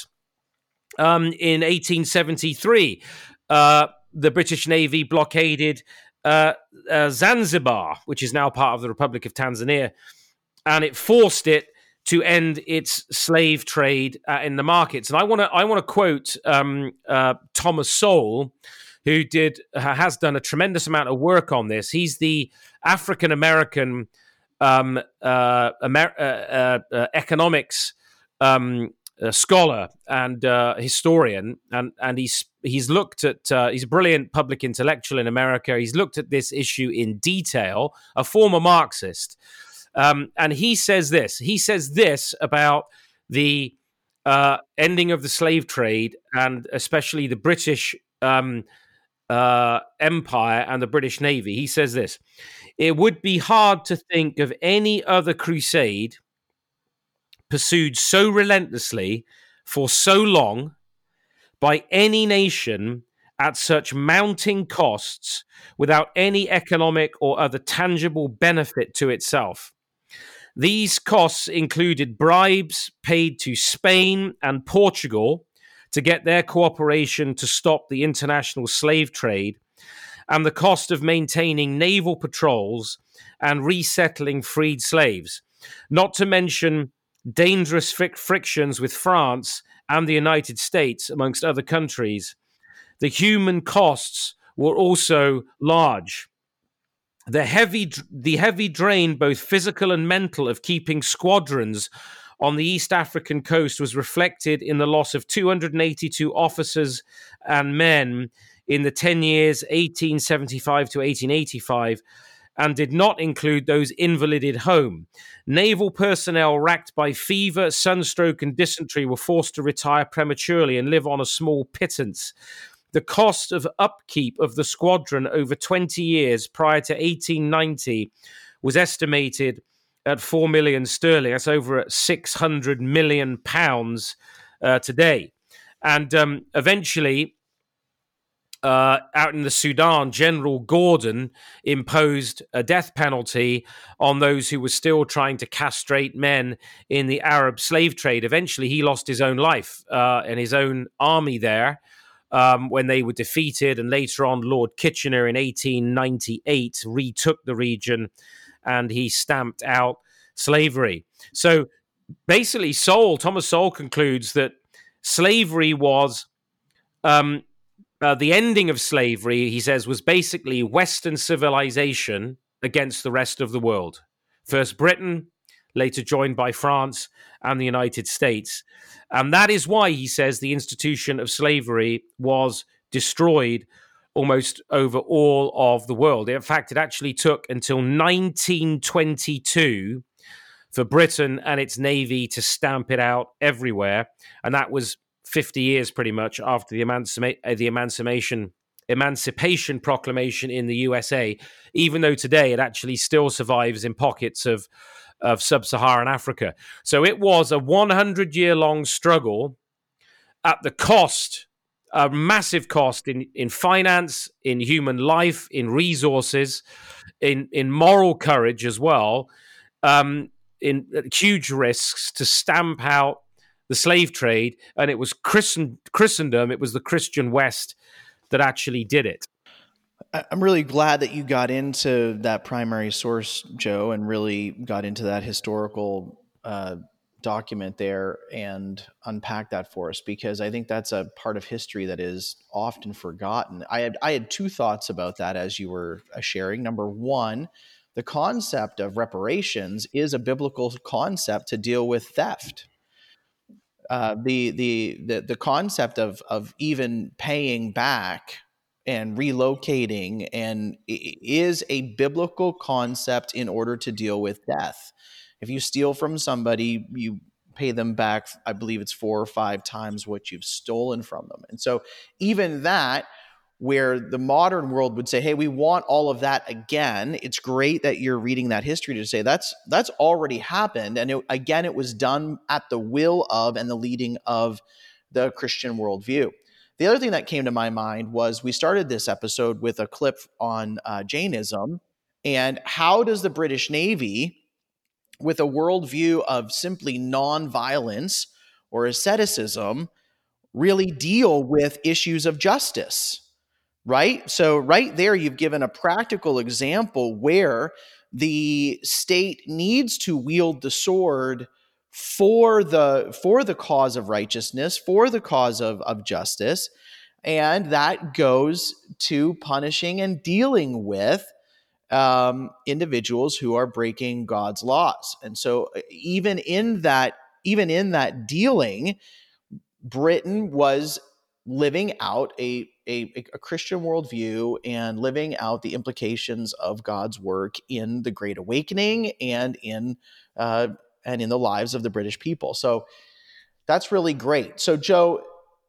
[SPEAKER 2] Um, in eighteen seventy-three, uh, the British Navy blockaded uh, uh, Zanzibar, which is now part of the Republic of Tanzania, and it forced it to end its slave trade uh, in the markets. And I want to I want to quote um, uh, Thomas Sowell, who did has done a tremendous amount of work on this. He's the African American um, uh, Amer- uh, uh, uh, economics um, uh, scholar and uh, historian, and and he's he's looked at uh, he's a brilliant public intellectual in America. He's looked at this issue in detail. A former Marxist, um, and he says this. He says this about the uh, ending of the slave trade, and especially the British Um, Uh, Empire and the British Navy. He says this: it would be hard to think of any other crusade pursued so relentlessly for so long by any nation at such mounting costs without any economic or other tangible benefit to itself. These costs included bribes paid to Spain and Portugal to get their cooperation to stop the international slave trade, and the cost of maintaining naval patrols and resettling freed slaves, not to mention dangerous fric- frictions with France and the United States, amongst other countries. The human costs were also large. The heavy, the heavy drain, both physical and mental, of keeping squadrons on the East African coast was reflected in the loss of two hundred eighty-two officers and men in the ten years eighteen seventy-five to eighteen eighty-five, and did not include those invalided home. Naval personnel racked by fever, sunstroke, and dysentery were forced to retire prematurely and live on a small pittance. The cost of upkeep of the squadron over twenty years prior to eighteen ninety was estimated at four million sterling. That's over six hundred million pounds uh, today. And um, eventually, uh, out in the Sudan, General Gordon imposed a death penalty on those who were still trying to castrate men in the Arab slave trade. Eventually, he lost his own life uh, and his own army there um, when they were defeated. And later on, Lord Kitchener in eighteen ninety-eight retook the region, and he stamped out slavery. So basically, Sowell, Thomas Sowell concludes that slavery was, um, uh, the ending of slavery, he says, was basically Western civilization against the rest of the world. First Britain, later joined by France and the United States. And that is why, he says, the institution of slavery was destroyed almost over all of the world. In fact, it actually took until nineteen twenty-two for Britain and its navy to stamp it out everywhere. And that was fifty years pretty much after the, emancipa- uh, the emancipation Emancipation Proclamation in the U S A, even though today it actually still survives in pockets of of sub-Saharan Africa. So it was a one hundred year long struggle at the cost, a massive cost in, in finance, in human life, in resources, in, in moral courage as well, um, in uh, huge risks to stamp out the slave trade. And it was Christen- Christendom, it was the Christian West that actually did it.
[SPEAKER 1] I'm really glad that you got into that primary source, Joe, and really got into that historical uh, document there and unpack that for us, because I think that's a part of history that is often forgotten. I had I had two thoughts about that as you were sharing. Number one, the concept of reparations is a biblical concept to deal with theft. Uh, the, the the the concept of of even paying back and relocating and is a biblical concept in order to deal with death. If you steal from somebody, you pay them back, I believe it's four or five times what you've stolen from them. And so even that, where the modern world would say, hey, we want all of that again, it's great that you're reading that history to say that's that's already happened. And it, again, it was done at the will of and the leading of the Christian worldview. The other thing that came to my mind was we started this episode with a clip on uh, Jainism, and how does the British Navy, with a worldview of simply nonviolence or asceticism, really deal with issues of justice, right? So right there, you've given a practical example where the state needs to wield the sword for the for the cause of righteousness, for the cause of, of justice, and that goes to punishing and dealing with um, individuals who are breaking God's laws. And so even in that, even in that dealing, Britain was living out a, a, a Christian worldview and living out the implications of God's work in the Great Awakening and in uh, and in the lives of the British people. So that's really great. So Joe,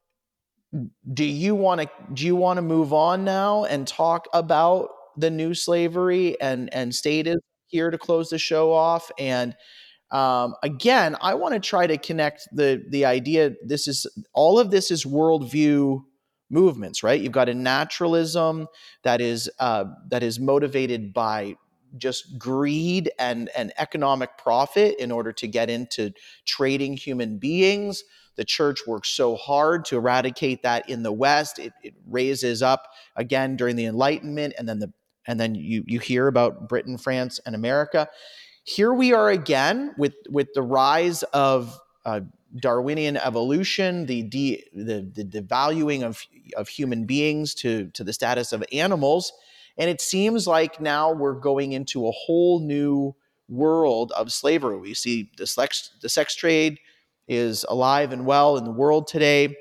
[SPEAKER 1] do you want to do you want to move on now and talk about the new slavery and and statism here to close the show off? And um, again, I want to try to connect the the idea. This is all of this is worldview movements, right? You've got a naturalism that is uh, that is motivated by just greed and and economic profit in order to get into trading human beings. The church works so hard to eradicate that in the West. It, it raises up again during the Enlightenment, and then the and then you you hear about Britain, France, and America. Here we are again with with the rise of uh, Darwinian evolution, the, de, the the devaluing of of human beings to to the status of animals, and it seems like now we're going into a whole new world of slavery. We see the sex the sex trade is alive and well in the world today,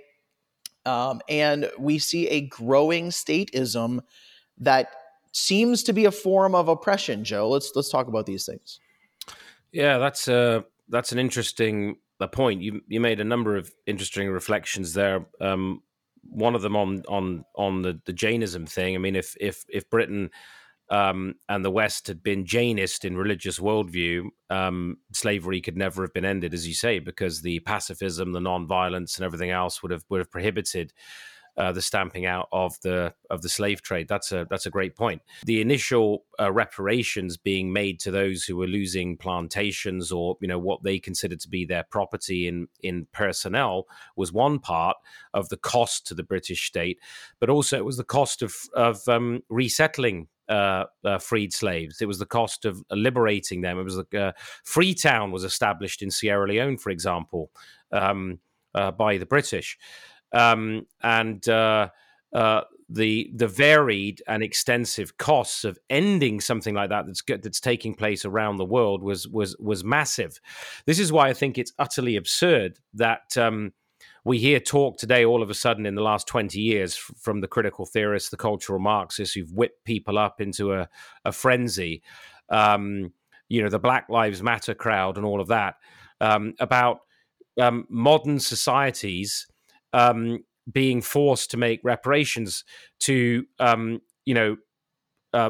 [SPEAKER 1] um, and we see a growing statism that seems to be a form of oppression. Joe, let's let's talk about these things.
[SPEAKER 2] Yeah, that's a that's an interesting uh, point. You you made a number of interesting reflections there. Um, one of them on on on the, the Jainism thing. I mean, if if if Britain um, and the West had been Jainist in religious worldview, um, slavery could never have been ended, as you say, because the pacifism, the non-violence, and everything else would have would have prohibited Uh, the stamping out of the of the slave trade. That's a that's a great point. The initial uh, reparations being made to those who were losing plantations or you know what they considered to be their property in in personnel was one part of the cost to the British state, but also it was the cost of of um, resettling uh, uh, freed slaves. It was the cost of liberating them. It was like uh, Freetown was established in Sierra Leone, for example, um, uh, by the British. Um, and uh, uh, the the varied and extensive costs of ending something like that that's that's taking place around the world was was was massive. This is why I think it's utterly absurd that um, we hear talk today all of a sudden in the last twenty years from the critical theorists, the cultural Marxists who've whipped people up into a, a frenzy, um, you know, the Black Lives Matter crowd and all of that, um, about um, modern societies Um, being forced to make reparations to, um, you know, uh,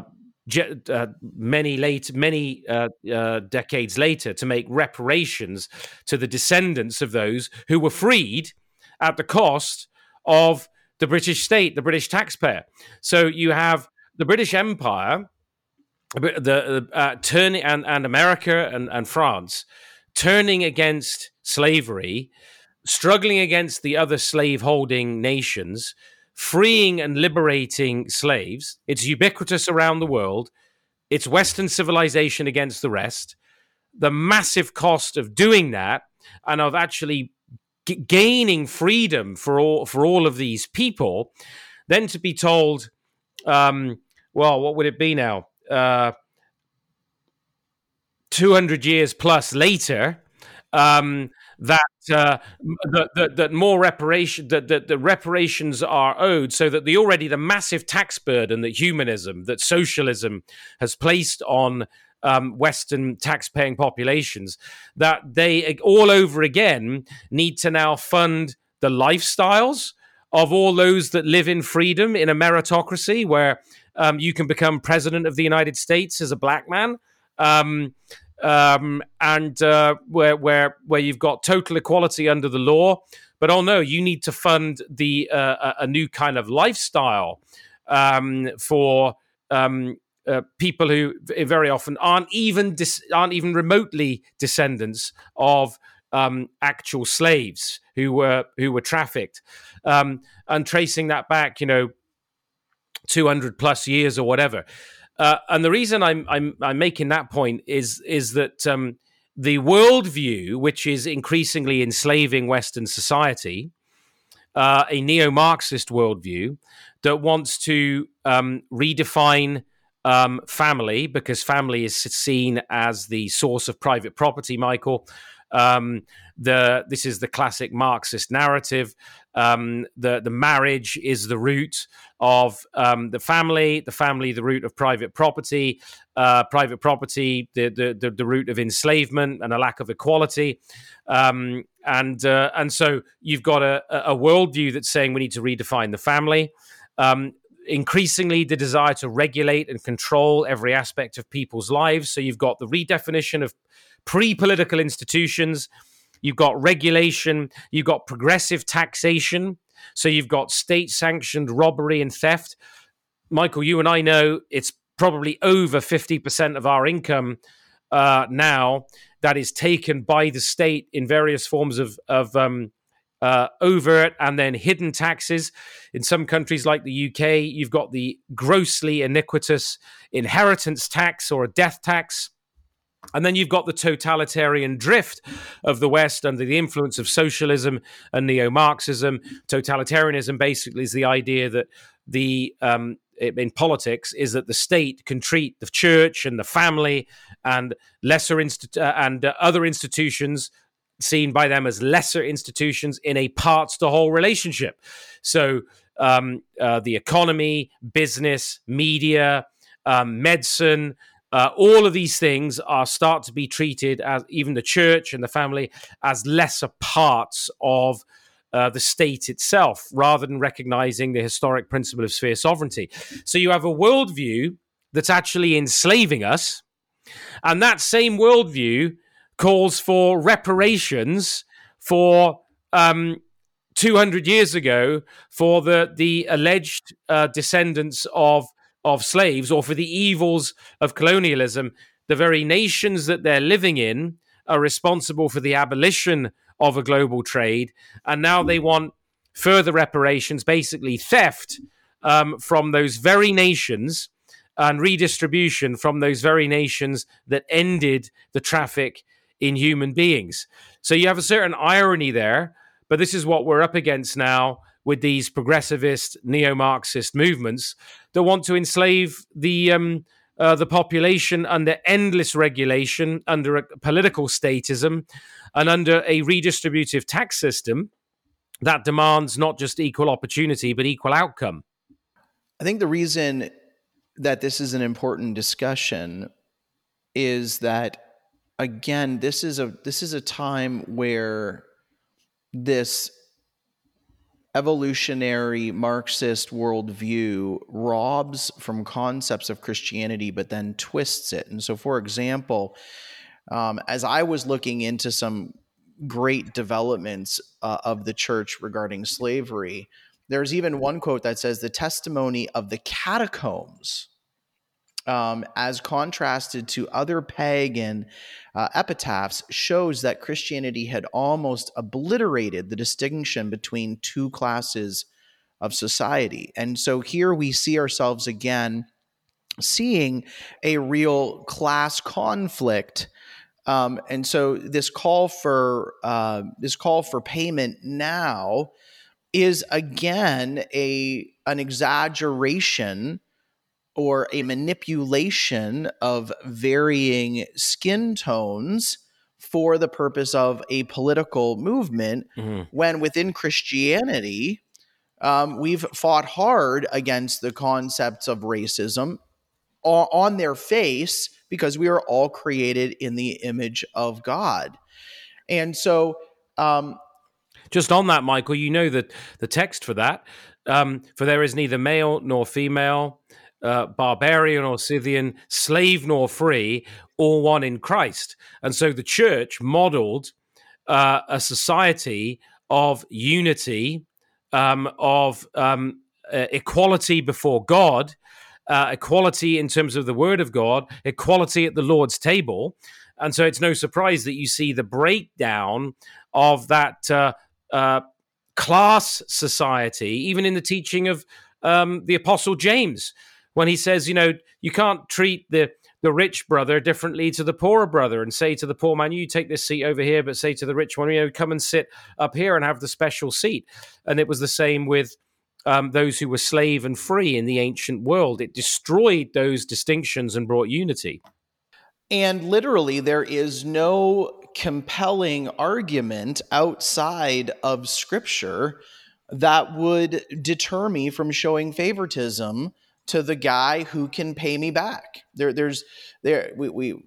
[SPEAKER 2] uh, many late, many uh, uh, decades later, to make reparations to the descendants of those who were freed at the cost of the British state, the British taxpayer. So you have the British Empire, the uh, turning and, and America and, and France turning against slavery, struggling against the other slave-holding nations, freeing and liberating slaves. It's ubiquitous around the world. It's Western civilization against the rest. The massive cost of doing that and of actually g- gaining freedom for all for all of these people, then to be told, um, well, what would it be now? Uh, two hundred years plus later, um, that uh, that, that that more reparation that, that the reparations are owed, so that the already the massive tax burden that humanism, that socialism has placed on um, Western tax-paying populations, that they all over again need to now fund the lifestyles of all those that live in freedom in a meritocracy where um, you can become president of the United States as a black man. Um, Um, and uh, where where where you've got total equality under the law, but oh no, you need to fund the uh, a new kind of lifestyle um, for um, uh, people who very often aren't even dis- aren't even remotely descendants of um, actual slaves who were who were trafficked, um, and tracing that back, you know, two hundred plus years or whatever. Uh, and the reason I'm, I'm I'm making that point is is that um, the worldview, which is increasingly enslaving Western society, uh, a neo-Marxist worldview that wants to um, redefine um, family, because family is seen as the source of private property, Michael. Um, the this is the classic Marxist narrative. Um, the the marriage is the root of um, the family. The family, the root of private property. Uh, private property, the, the the the root of enslavement and a lack of equality. Um, and uh, and so you've got a, a worldview that's saying we need to redefine the family. Um, increasingly, the desire to regulate and control every aspect of people's lives. So you've got the redefinition of pre-political institutions, you've got regulation, you've got progressive taxation, so you've got state-sanctioned robbery and theft. Michael, you and I know it's probably over fifty percent of our income uh, now that is taken by the state in various forms of, of um, uh, overt and then hidden taxes. In some countries like the U K, you've got the grossly iniquitous inheritance tax or a death tax. And then you've got the totalitarian drift of the West under the influence of socialism and neo-Marxism. Totalitarianism basically is the idea that the um, in politics is that the state can treat the church and the family and lesser insti- uh, and uh, other institutions seen by them as lesser institutions in a parts to whole relationship. So um, uh, the economy, business, media, um, medicine. Uh, all of these things are start to be treated as, even the church and the family, as lesser parts of uh, the state itself, rather than recognizing the historic principle of sphere sovereignty. So you have a worldview that's actually enslaving us, and that same worldview calls for reparations for um, two hundred years ago for the the alleged uh, descendants of of slaves, or for the evils of colonialism. The very nations that they're living in are responsible for the abolition of a global trade, and now they want further reparations, basically theft um, from those very nations and redistribution from those very nations that ended the traffic in human beings. So you have a certain irony there, but this is what we're up against now with these progressivist neo-Marxist movements that want to enslave the um, uh, the population under endless regulation, under a political statism, and under a redistributive tax system that demands not just equal opportunity, but equal outcome.
[SPEAKER 1] I think the reason that this is an important discussion is that, again, this is a this is a time where this evolutionary Marxist worldview robs from concepts of Christianity, but then twists it. And so, for example, um, as I was looking into some great developments uh, of the church regarding slavery, there's even one quote that says the testimony of the catacombs, um, as contrasted to other pagan uh, epitaphs, shows that Christianity had almost obliterated the distinction between two classes of society. And so here we see ourselves again seeing a real class conflict. Um, and so this call for uh, this call for payment now is again a an exaggeration or a manipulation of varying skin tones for the purpose of a political movement, mm-hmm. when within Christianity, um, we've fought hard against the concepts of racism on their face because we are all created in the image of God. And so... Um,
[SPEAKER 2] Just on that, Michael, you know that the text for that, um, for there is neither male nor female, uh, barbarian or Scythian, slave nor free, all one in Christ. And so the church modeled uh, a society of unity, um, of um, uh, equality before God, uh, equality in terms of the word of God, equality at the Lord's table. And so it's no surprise that you see the breakdown of that uh, uh, class society, even in the teaching of um, the Apostle James, when he says, you know, you can't treat the, the rich brother differently to the poorer brother and say to the poor man, you take this seat over here, but say to the rich one, you know, come and sit up here and have the special seat. And it was the same with um, those who were slave and free in the ancient world. It destroyed those distinctions and brought unity.
[SPEAKER 1] And literally, there is no compelling argument outside of Scripture that would deter me from showing favoritism to the guy who can pay me back. There, there's there we we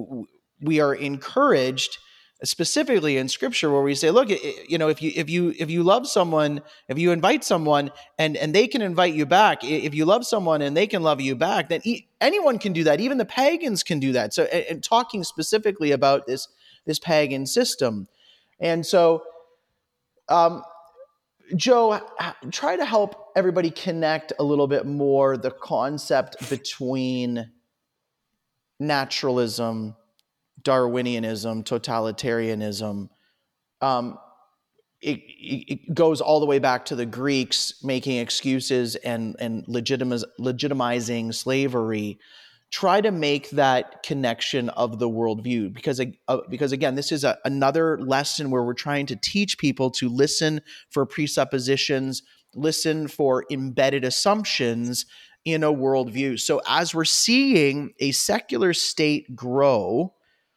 [SPEAKER 1] we are encouraged, specifically in Scripture, where we say, look, you know, if you if you if you love someone, if you invite someone, and and they can invite you back, if you love someone and they can love you back, then e- anyone can do that. Even the pagans can do that. So, and, and talking specifically about this this pagan system, and so, um, Joe, try to help everybody connect a little bit more the concept between naturalism, Darwinianism, totalitarianism. Um, it, it goes all the way back to the Greeks making excuses and, and legitimiz- legitimizing slavery. Try to make that connection of the worldview, because, uh, because again, this is a, another lesson where we're trying to teach people to listen for presuppositions, listen for embedded assumptions in a worldview. So as we're seeing a secular state grow,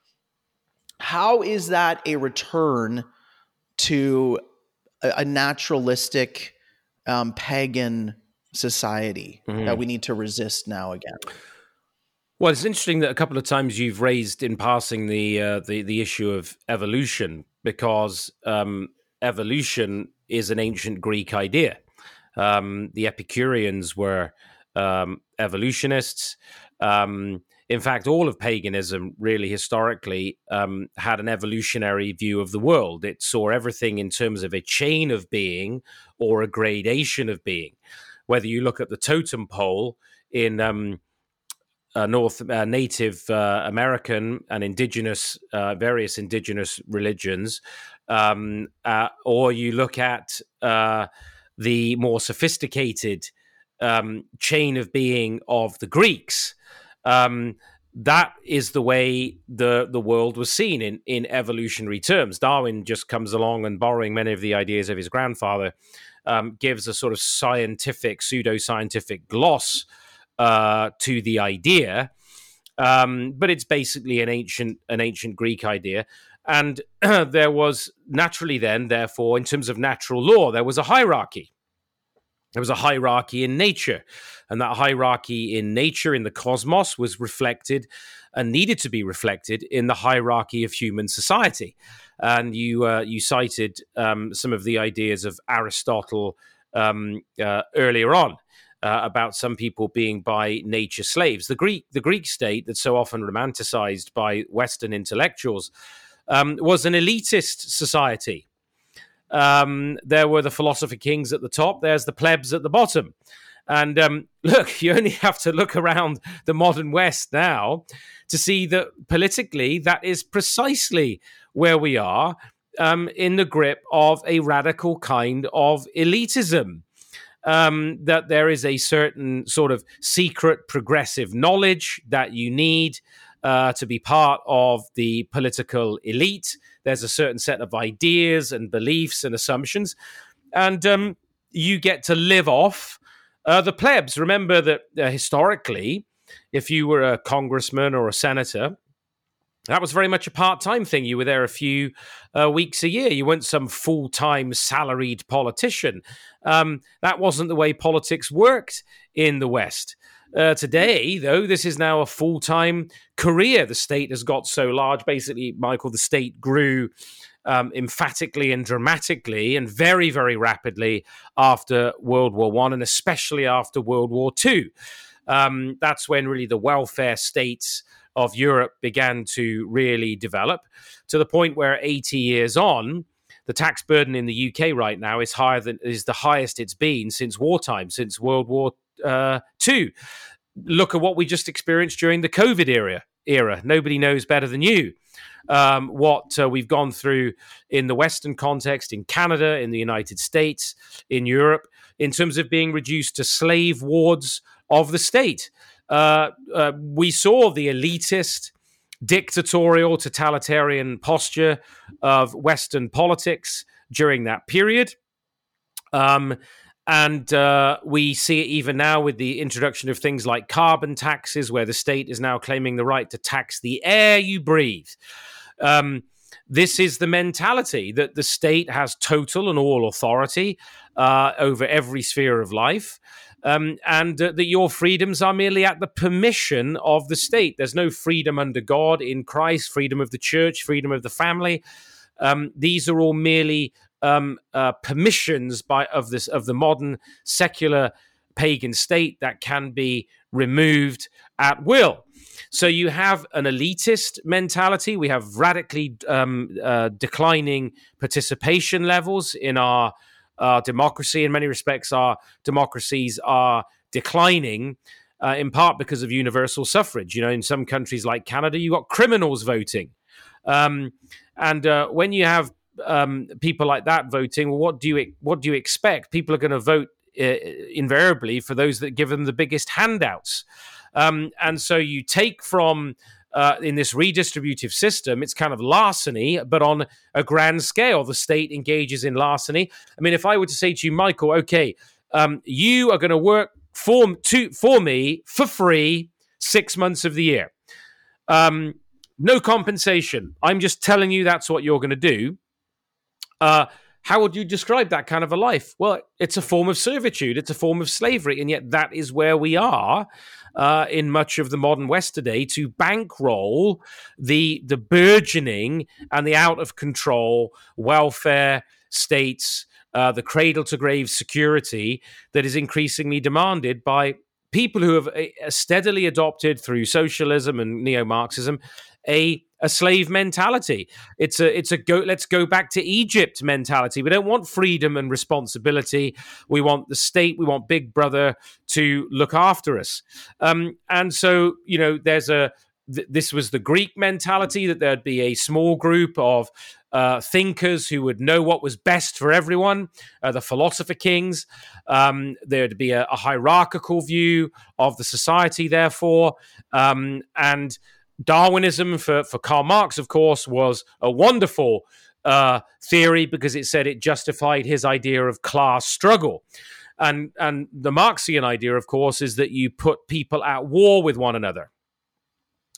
[SPEAKER 1] how is that a return to a, a naturalistic um, pagan society mm-hmm. that we need to resist now again?
[SPEAKER 2] Well, it's interesting that a couple of times you've raised in passing the uh, the, the issue of evolution, because um, evolution is an ancient Greek idea. Um, the Epicureans were um, evolutionists. Um, in fact, all of paganism really historically um, had an evolutionary view of the world. It saw everything in terms of a chain of being or a gradation of being. Whether you look at the totem pole in um, uh, North uh, Native uh, American and indigenous, uh, various indigenous religions, um, uh, or you look at uh, the more sophisticated um, chain of being of the Greeks, um, that is the way the, the world was seen in, in evolutionary terms. Darwin just comes along and, borrowing many of the ideas of his grandfather, um, gives a sort of scientific, pseudo-scientific gloss uh, to the idea. Um, but it's basically an ancient an ancient Greek idea. And there was naturally then, therefore, in terms of natural law, there was a hierarchy. There was a hierarchy in nature, and that hierarchy in nature, in the cosmos, was reflected and needed to be reflected in the hierarchy of human society. And you uh, you cited um, some of the ideas of Aristotle um, uh, earlier on uh, about some people being by nature slaves. The Greek the Greek state that's so often romanticized by Western intellectuals um, was an elitist society. Um, there were the philosopher kings at the top. There's the plebs at the bottom. And um, look, you only have to look around the modern West now to see that politically that is precisely where we are, um, in the grip of a radical kind of elitism. Um, that there is a certain sort of secret progressive knowledge that you need uh, to be part of the political elite. There's a certain set of ideas and beliefs and assumptions, and um, you get to live off uh, the plebs. Remember that uh, historically, if you were a congressman or a senator, that was very much a part-time thing. You were there a few uh, weeks a year. You weren't some full-time salaried politician. Um, that wasn't the way politics worked in the West. Uh, today, though, this is now a full-time career. The state has got so large. Basically, Michael, the state grew um, emphatically and dramatically and very, very rapidly after World War One, and especially after World War Two. Um, that's when really the welfare states of Europe began to really develop, to the point where eighty years on, the tax burden in the U K right now is higher than is the highest it's been since wartime, since World War uh, Two. Look at what we just experienced during the COVID era. Era. Nobody knows better than you um, what uh, we've gone through in the Western context, in Canada, in the United States, in Europe, in terms of being reduced to slave wards of the state. Uh, uh, we saw the elitist, dictatorial, totalitarian posture of Western politics during that period. Um, and uh, we see it even now with the introduction of things like carbon taxes, where the state is now claiming the right to tax the air you breathe. Um, this is the mentality that the state has total and all authority uh, over every sphere of life. Um, and uh, that your freedoms are merely at the permission of the state. There's no freedom under God in Christ, freedom of the church, freedom of the family. Um, these are all merely um, uh, permissions by of this of the modern secular pagan state that can be removed at will. So you have an elitist mentality. We have radically um, uh, declining participation levels in our Uh, democracy. In many respects, our democracies are declining, uh, in part because of universal suffrage. You know, in some countries like Canada, you got criminals voting. Um, and uh, when you have um, people like that voting, well, what do you what do you expect? People are going to vote uh, invariably for those that give them the biggest handouts. Um, and so you take from Uh, in this redistributive system, it's kind of larceny, but on a grand scale. The state engages in larceny. I mean, if I were to say to you, Michael, okay, um, you are going to work for, to, for me for free six months of the year. Um, no compensation. I'm just telling you that's what you're going to do. Uh, how would you describe that kind of a life? Well, it's a form of servitude. It's a form of slavery. And yet that is where we are uh, in much of the modern West today, to bankroll the, the burgeoning and the out of control welfare states, uh, the cradle to grave security that is increasingly demanded by people who have uh, steadily adopted through socialism and neo-Marxism a a slave mentality. It's a it's a go let's go back to Egypt mentality. We don't want freedom and responsibility. We want the state, we want Big Brother to look after us. Um, and so, you know, there's a th- this was the Greek mentality, that there'd be a small group of uh, thinkers who would know what was best for everyone, uh, the philosopher kings. Um, there'd be a, a hierarchical view of the society, therefore, um, and Darwinism for, for Karl Marx, of course, was a wonderful uh, theory because it said it justified his idea of class struggle. And, and the Marxian idea, of course, is that you put people at war with one another.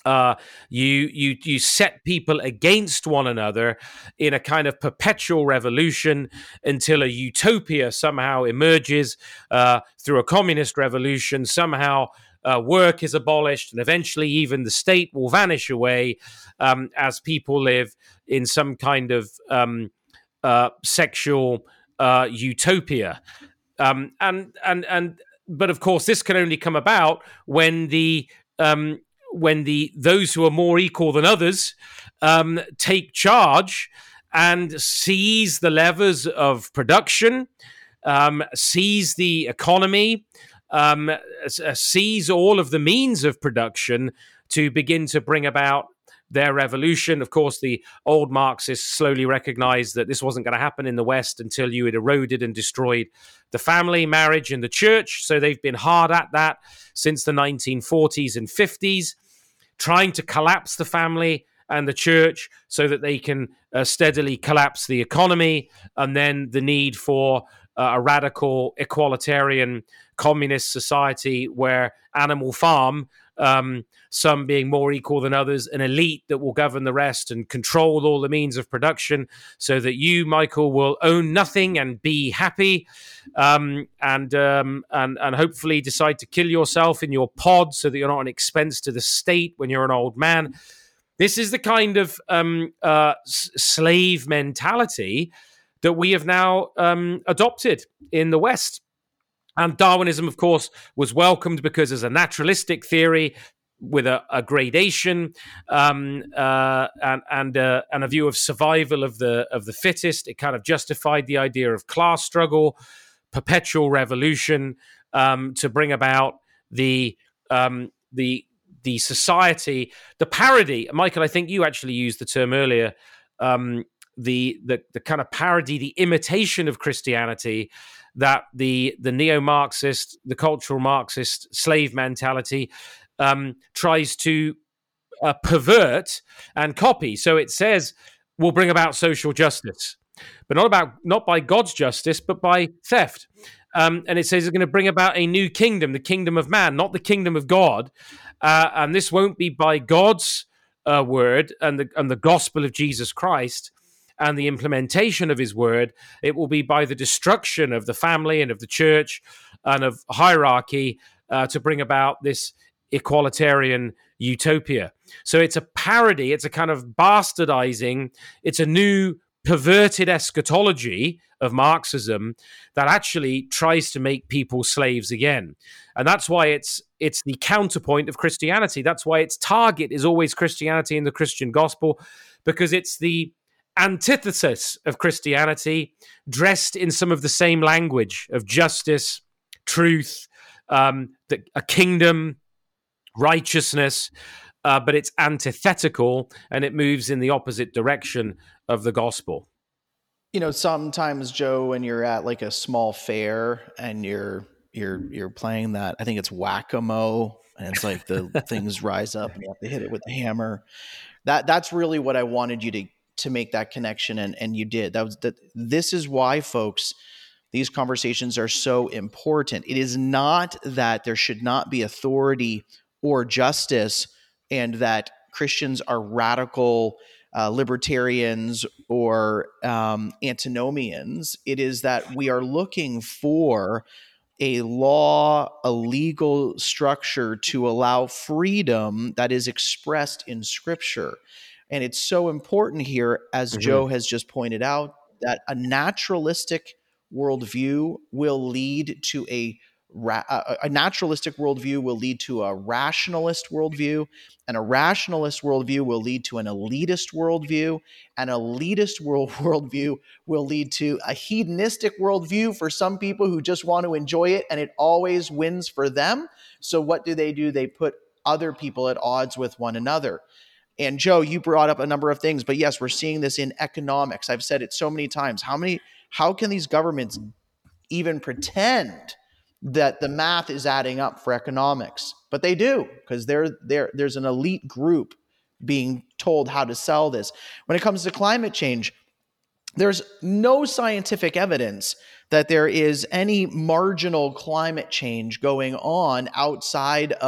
[SPEAKER 2] Uh, you you you set people against one another in a kind of perpetual revolution until a utopia somehow emerges uh, through a communist revolution. Somehow uh, work is abolished, and eventually even the state will vanish away um, as people live in some kind of um, uh, sexual uh, utopia. Um, and and and but of course, this can only come about when the um, when the those who are more equal than others um, take charge and seize the levers of production, um, seize the economy, um, seize all of the means of production to begin to bring about their revolution. Of course, the old Marxists slowly recognized that this wasn't going to happen in the West until you had eroded and destroyed the family, marriage, and the church. So they've been hard at that since the nineteen forties and fifties, trying to collapse the family and the church so that they can uh, steadily collapse the economy, and then the need for uh, a radical equalitarian communist society where Animal Farm, um, some being more equal than others, an elite that will govern the rest and control all the means of production so that you, Michael, will own nothing and be happy, um, and, um, and, and hopefully decide to kill yourself in your pod so that you're not an expense to the state when you're an old man. This is the kind of um, uh, s- slave mentality that we have now um, adopted in the West. And Darwinism, of course, was welcomed because as a naturalistic theory with a, a gradation um, uh, and and, uh, and a view of survival of the of the fittest, it kind of justified the idea of class struggle, perpetual revolution um, to bring about the um, the the society, the parody. Michael, I think you actually used the term earlier. Um, the the the kind of parody, the imitation of Christianity that the the neo-Marxist, the cultural Marxist slave mentality um, tries to uh, pervert and copy. So it says we'll bring about social justice, but not about not by God's justice, but by theft. Um, and it says it's going to bring about a new kingdom, the kingdom of man, not the kingdom of God. Uh, and this won't be by God's uh, word and the and the gospel of Jesus Christ and the implementation of his word. It will be by the destruction of the family and of the church and of hierarchy uh, to bring about this equalitarian utopia. So it's a parody, it's a kind of bastardizing, it's a new perverted eschatology of Marxism that actually tries to make people slaves again. And that's why it's it's the counterpoint of Christianity. That's why its target is always Christianity and the Christian gospel, because it's the antithesis of Christianity dressed in some of the same language of justice, truth, um, the, a kingdom, righteousness, uh, but it's antithetical and it moves in the opposite direction of the gospel.
[SPEAKER 1] You know, sometimes, Joe, when you're at like a small fair and you're you're you're playing that, I think it's whack-a-mole, and it's like the things rise up and you have to hit it with a hammer. That that's really what I wanted you to to make that connection, and and you did. That was that. This is why, folks, these conversations are so important. It is not that there should not be authority or justice, and that Christians are radical Uh, libertarians or um, antinomians. It is that we are looking for a law, a legal structure to allow freedom that is expressed in Scripture. And it's so important here, as mm-hmm. Joe has just pointed out, that a naturalistic worldview will lead to a Ra- a naturalistic worldview will lead to a rationalist worldview, and a rationalist worldview will lead to an elitist worldview, and an elitist world worldview will lead to a hedonistic worldview for some people who just want to enjoy it, and it always wins for them. So what do they do? They put other people at odds with one another. And Joe, you brought up a number of things, but yes, we're seeing this in economics. I've said it so many times. How many? How can these governments even pretend that the math is adding up for economics? But they do, because they're, they're, there's an elite group being told how to sell this. When it comes to climate change, there's no scientific evidence that there is any marginal climate change going on outside of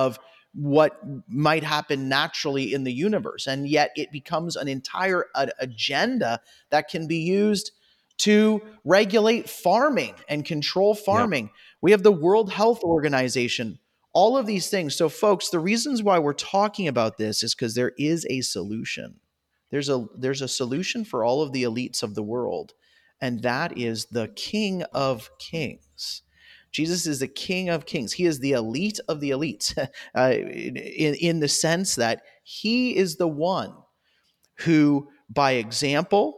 [SPEAKER 1] what might happen naturally in the universe. And yet it becomes an entire uh, agenda that can be used to regulate farming and control farming. Yep. We have the World Health Organization, all of these things. So folks, the reasons why we're talking about this is because there is a solution. There's a, there's a solution for all of the elites of the world, and that is the King of Kings. Jesus is the King of Kings. He is the elite of the elites uh, in, in the sense that he is the one who, by example,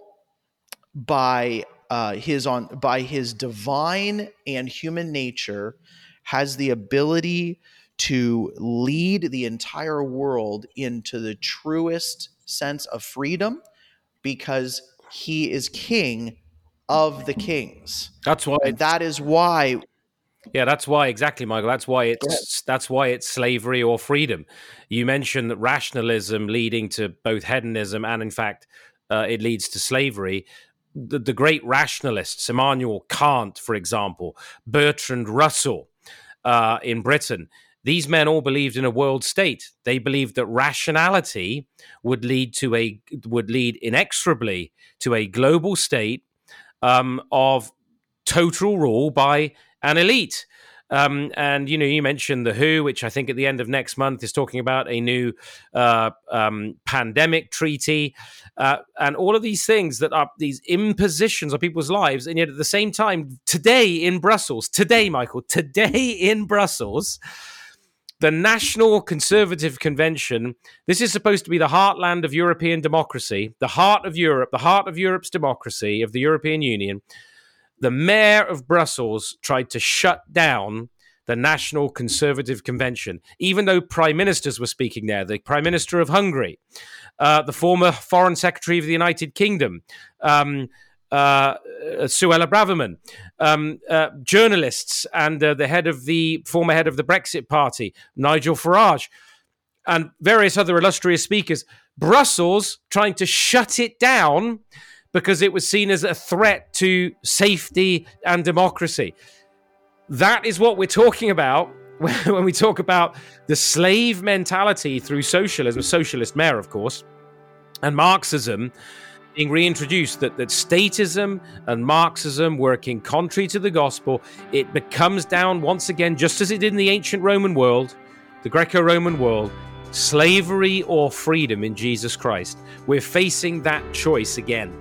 [SPEAKER 1] by uh, his on by his divine and human nature, has the ability to lead the entire world into the truest sense of freedom, because he is King of the kings.
[SPEAKER 2] That's why.
[SPEAKER 1] And that is why.
[SPEAKER 2] Yeah, that's why, exactly, Michael. That's why it's that's why it's slavery or freedom. You mentioned that rationalism leading to both hedonism and, in fact, uh, it leads to slavery. The, the great rationalists, Immanuel Kant, for example, Bertrand Russell uh, in Britain, these men all believed in a world state. They believed that rationality would lead to a would lead inexorably to a global state um, of total rule by an elite. Um, and, you know, you mentioned the W H O, which I think at the end of next month is talking about a new uh, um, pandemic treaty, uh, and all of these things that are these impositions on people's lives. And yet at the same time, today in Brussels, today, Michael, today in Brussels, the National Conservative Convention, this is supposed to be the heartland of European democracy, the heart of Europe, the heart of Europe's democracy, of the European Union. The mayor of Brussels tried to shut down the National Conservative Convention, even though prime ministers were speaking there. The Prime Minister of Hungary, uh, the former Foreign Secretary of the United Kingdom, um, uh, Suella Braverman, um, uh, journalists, and uh, the head of the former head of the Brexit Party, Nigel Farage, and various other illustrious speakers. Brussels trying to shut it down because it was seen as a threat to safety and democracy. That is what we're talking about when we talk about the slave mentality through socialism, socialist mayor, of course, and Marxism being reintroduced, that, that statism and Marxism working contrary to the gospel. It becomes down once again, just as it did in the ancient Roman world, the Greco-Roman world, slavery or freedom in Jesus Christ. We're facing that choice again.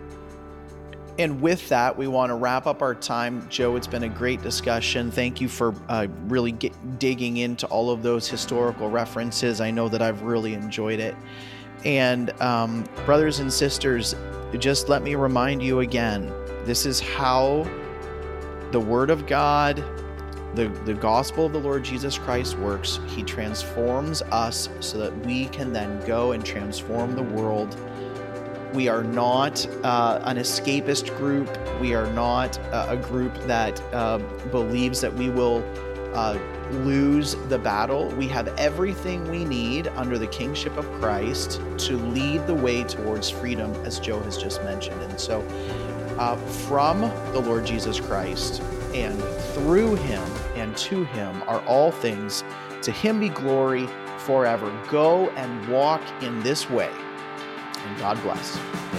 [SPEAKER 1] And with that, we want to wrap up our time. Joe, it's been a great discussion. Thank you for uh, really get, digging into all of those historical references. I know that I've really enjoyed it. And um, brothers and sisters, just let me remind you again, this is how the Word of God, the, the gospel of the Lord Jesus Christ works. He transforms us so that we can then go and transform the world. We are not uh, an escapist group. We are not uh, a group that uh, believes that we will uh, lose the battle. We have everything we need under the kingship of Christ to lead the way towards freedom, as Joe has just mentioned. And so uh, from the Lord Jesus Christ and through him and to him are all things. To him be glory forever. Go and walk in this way. And God bless.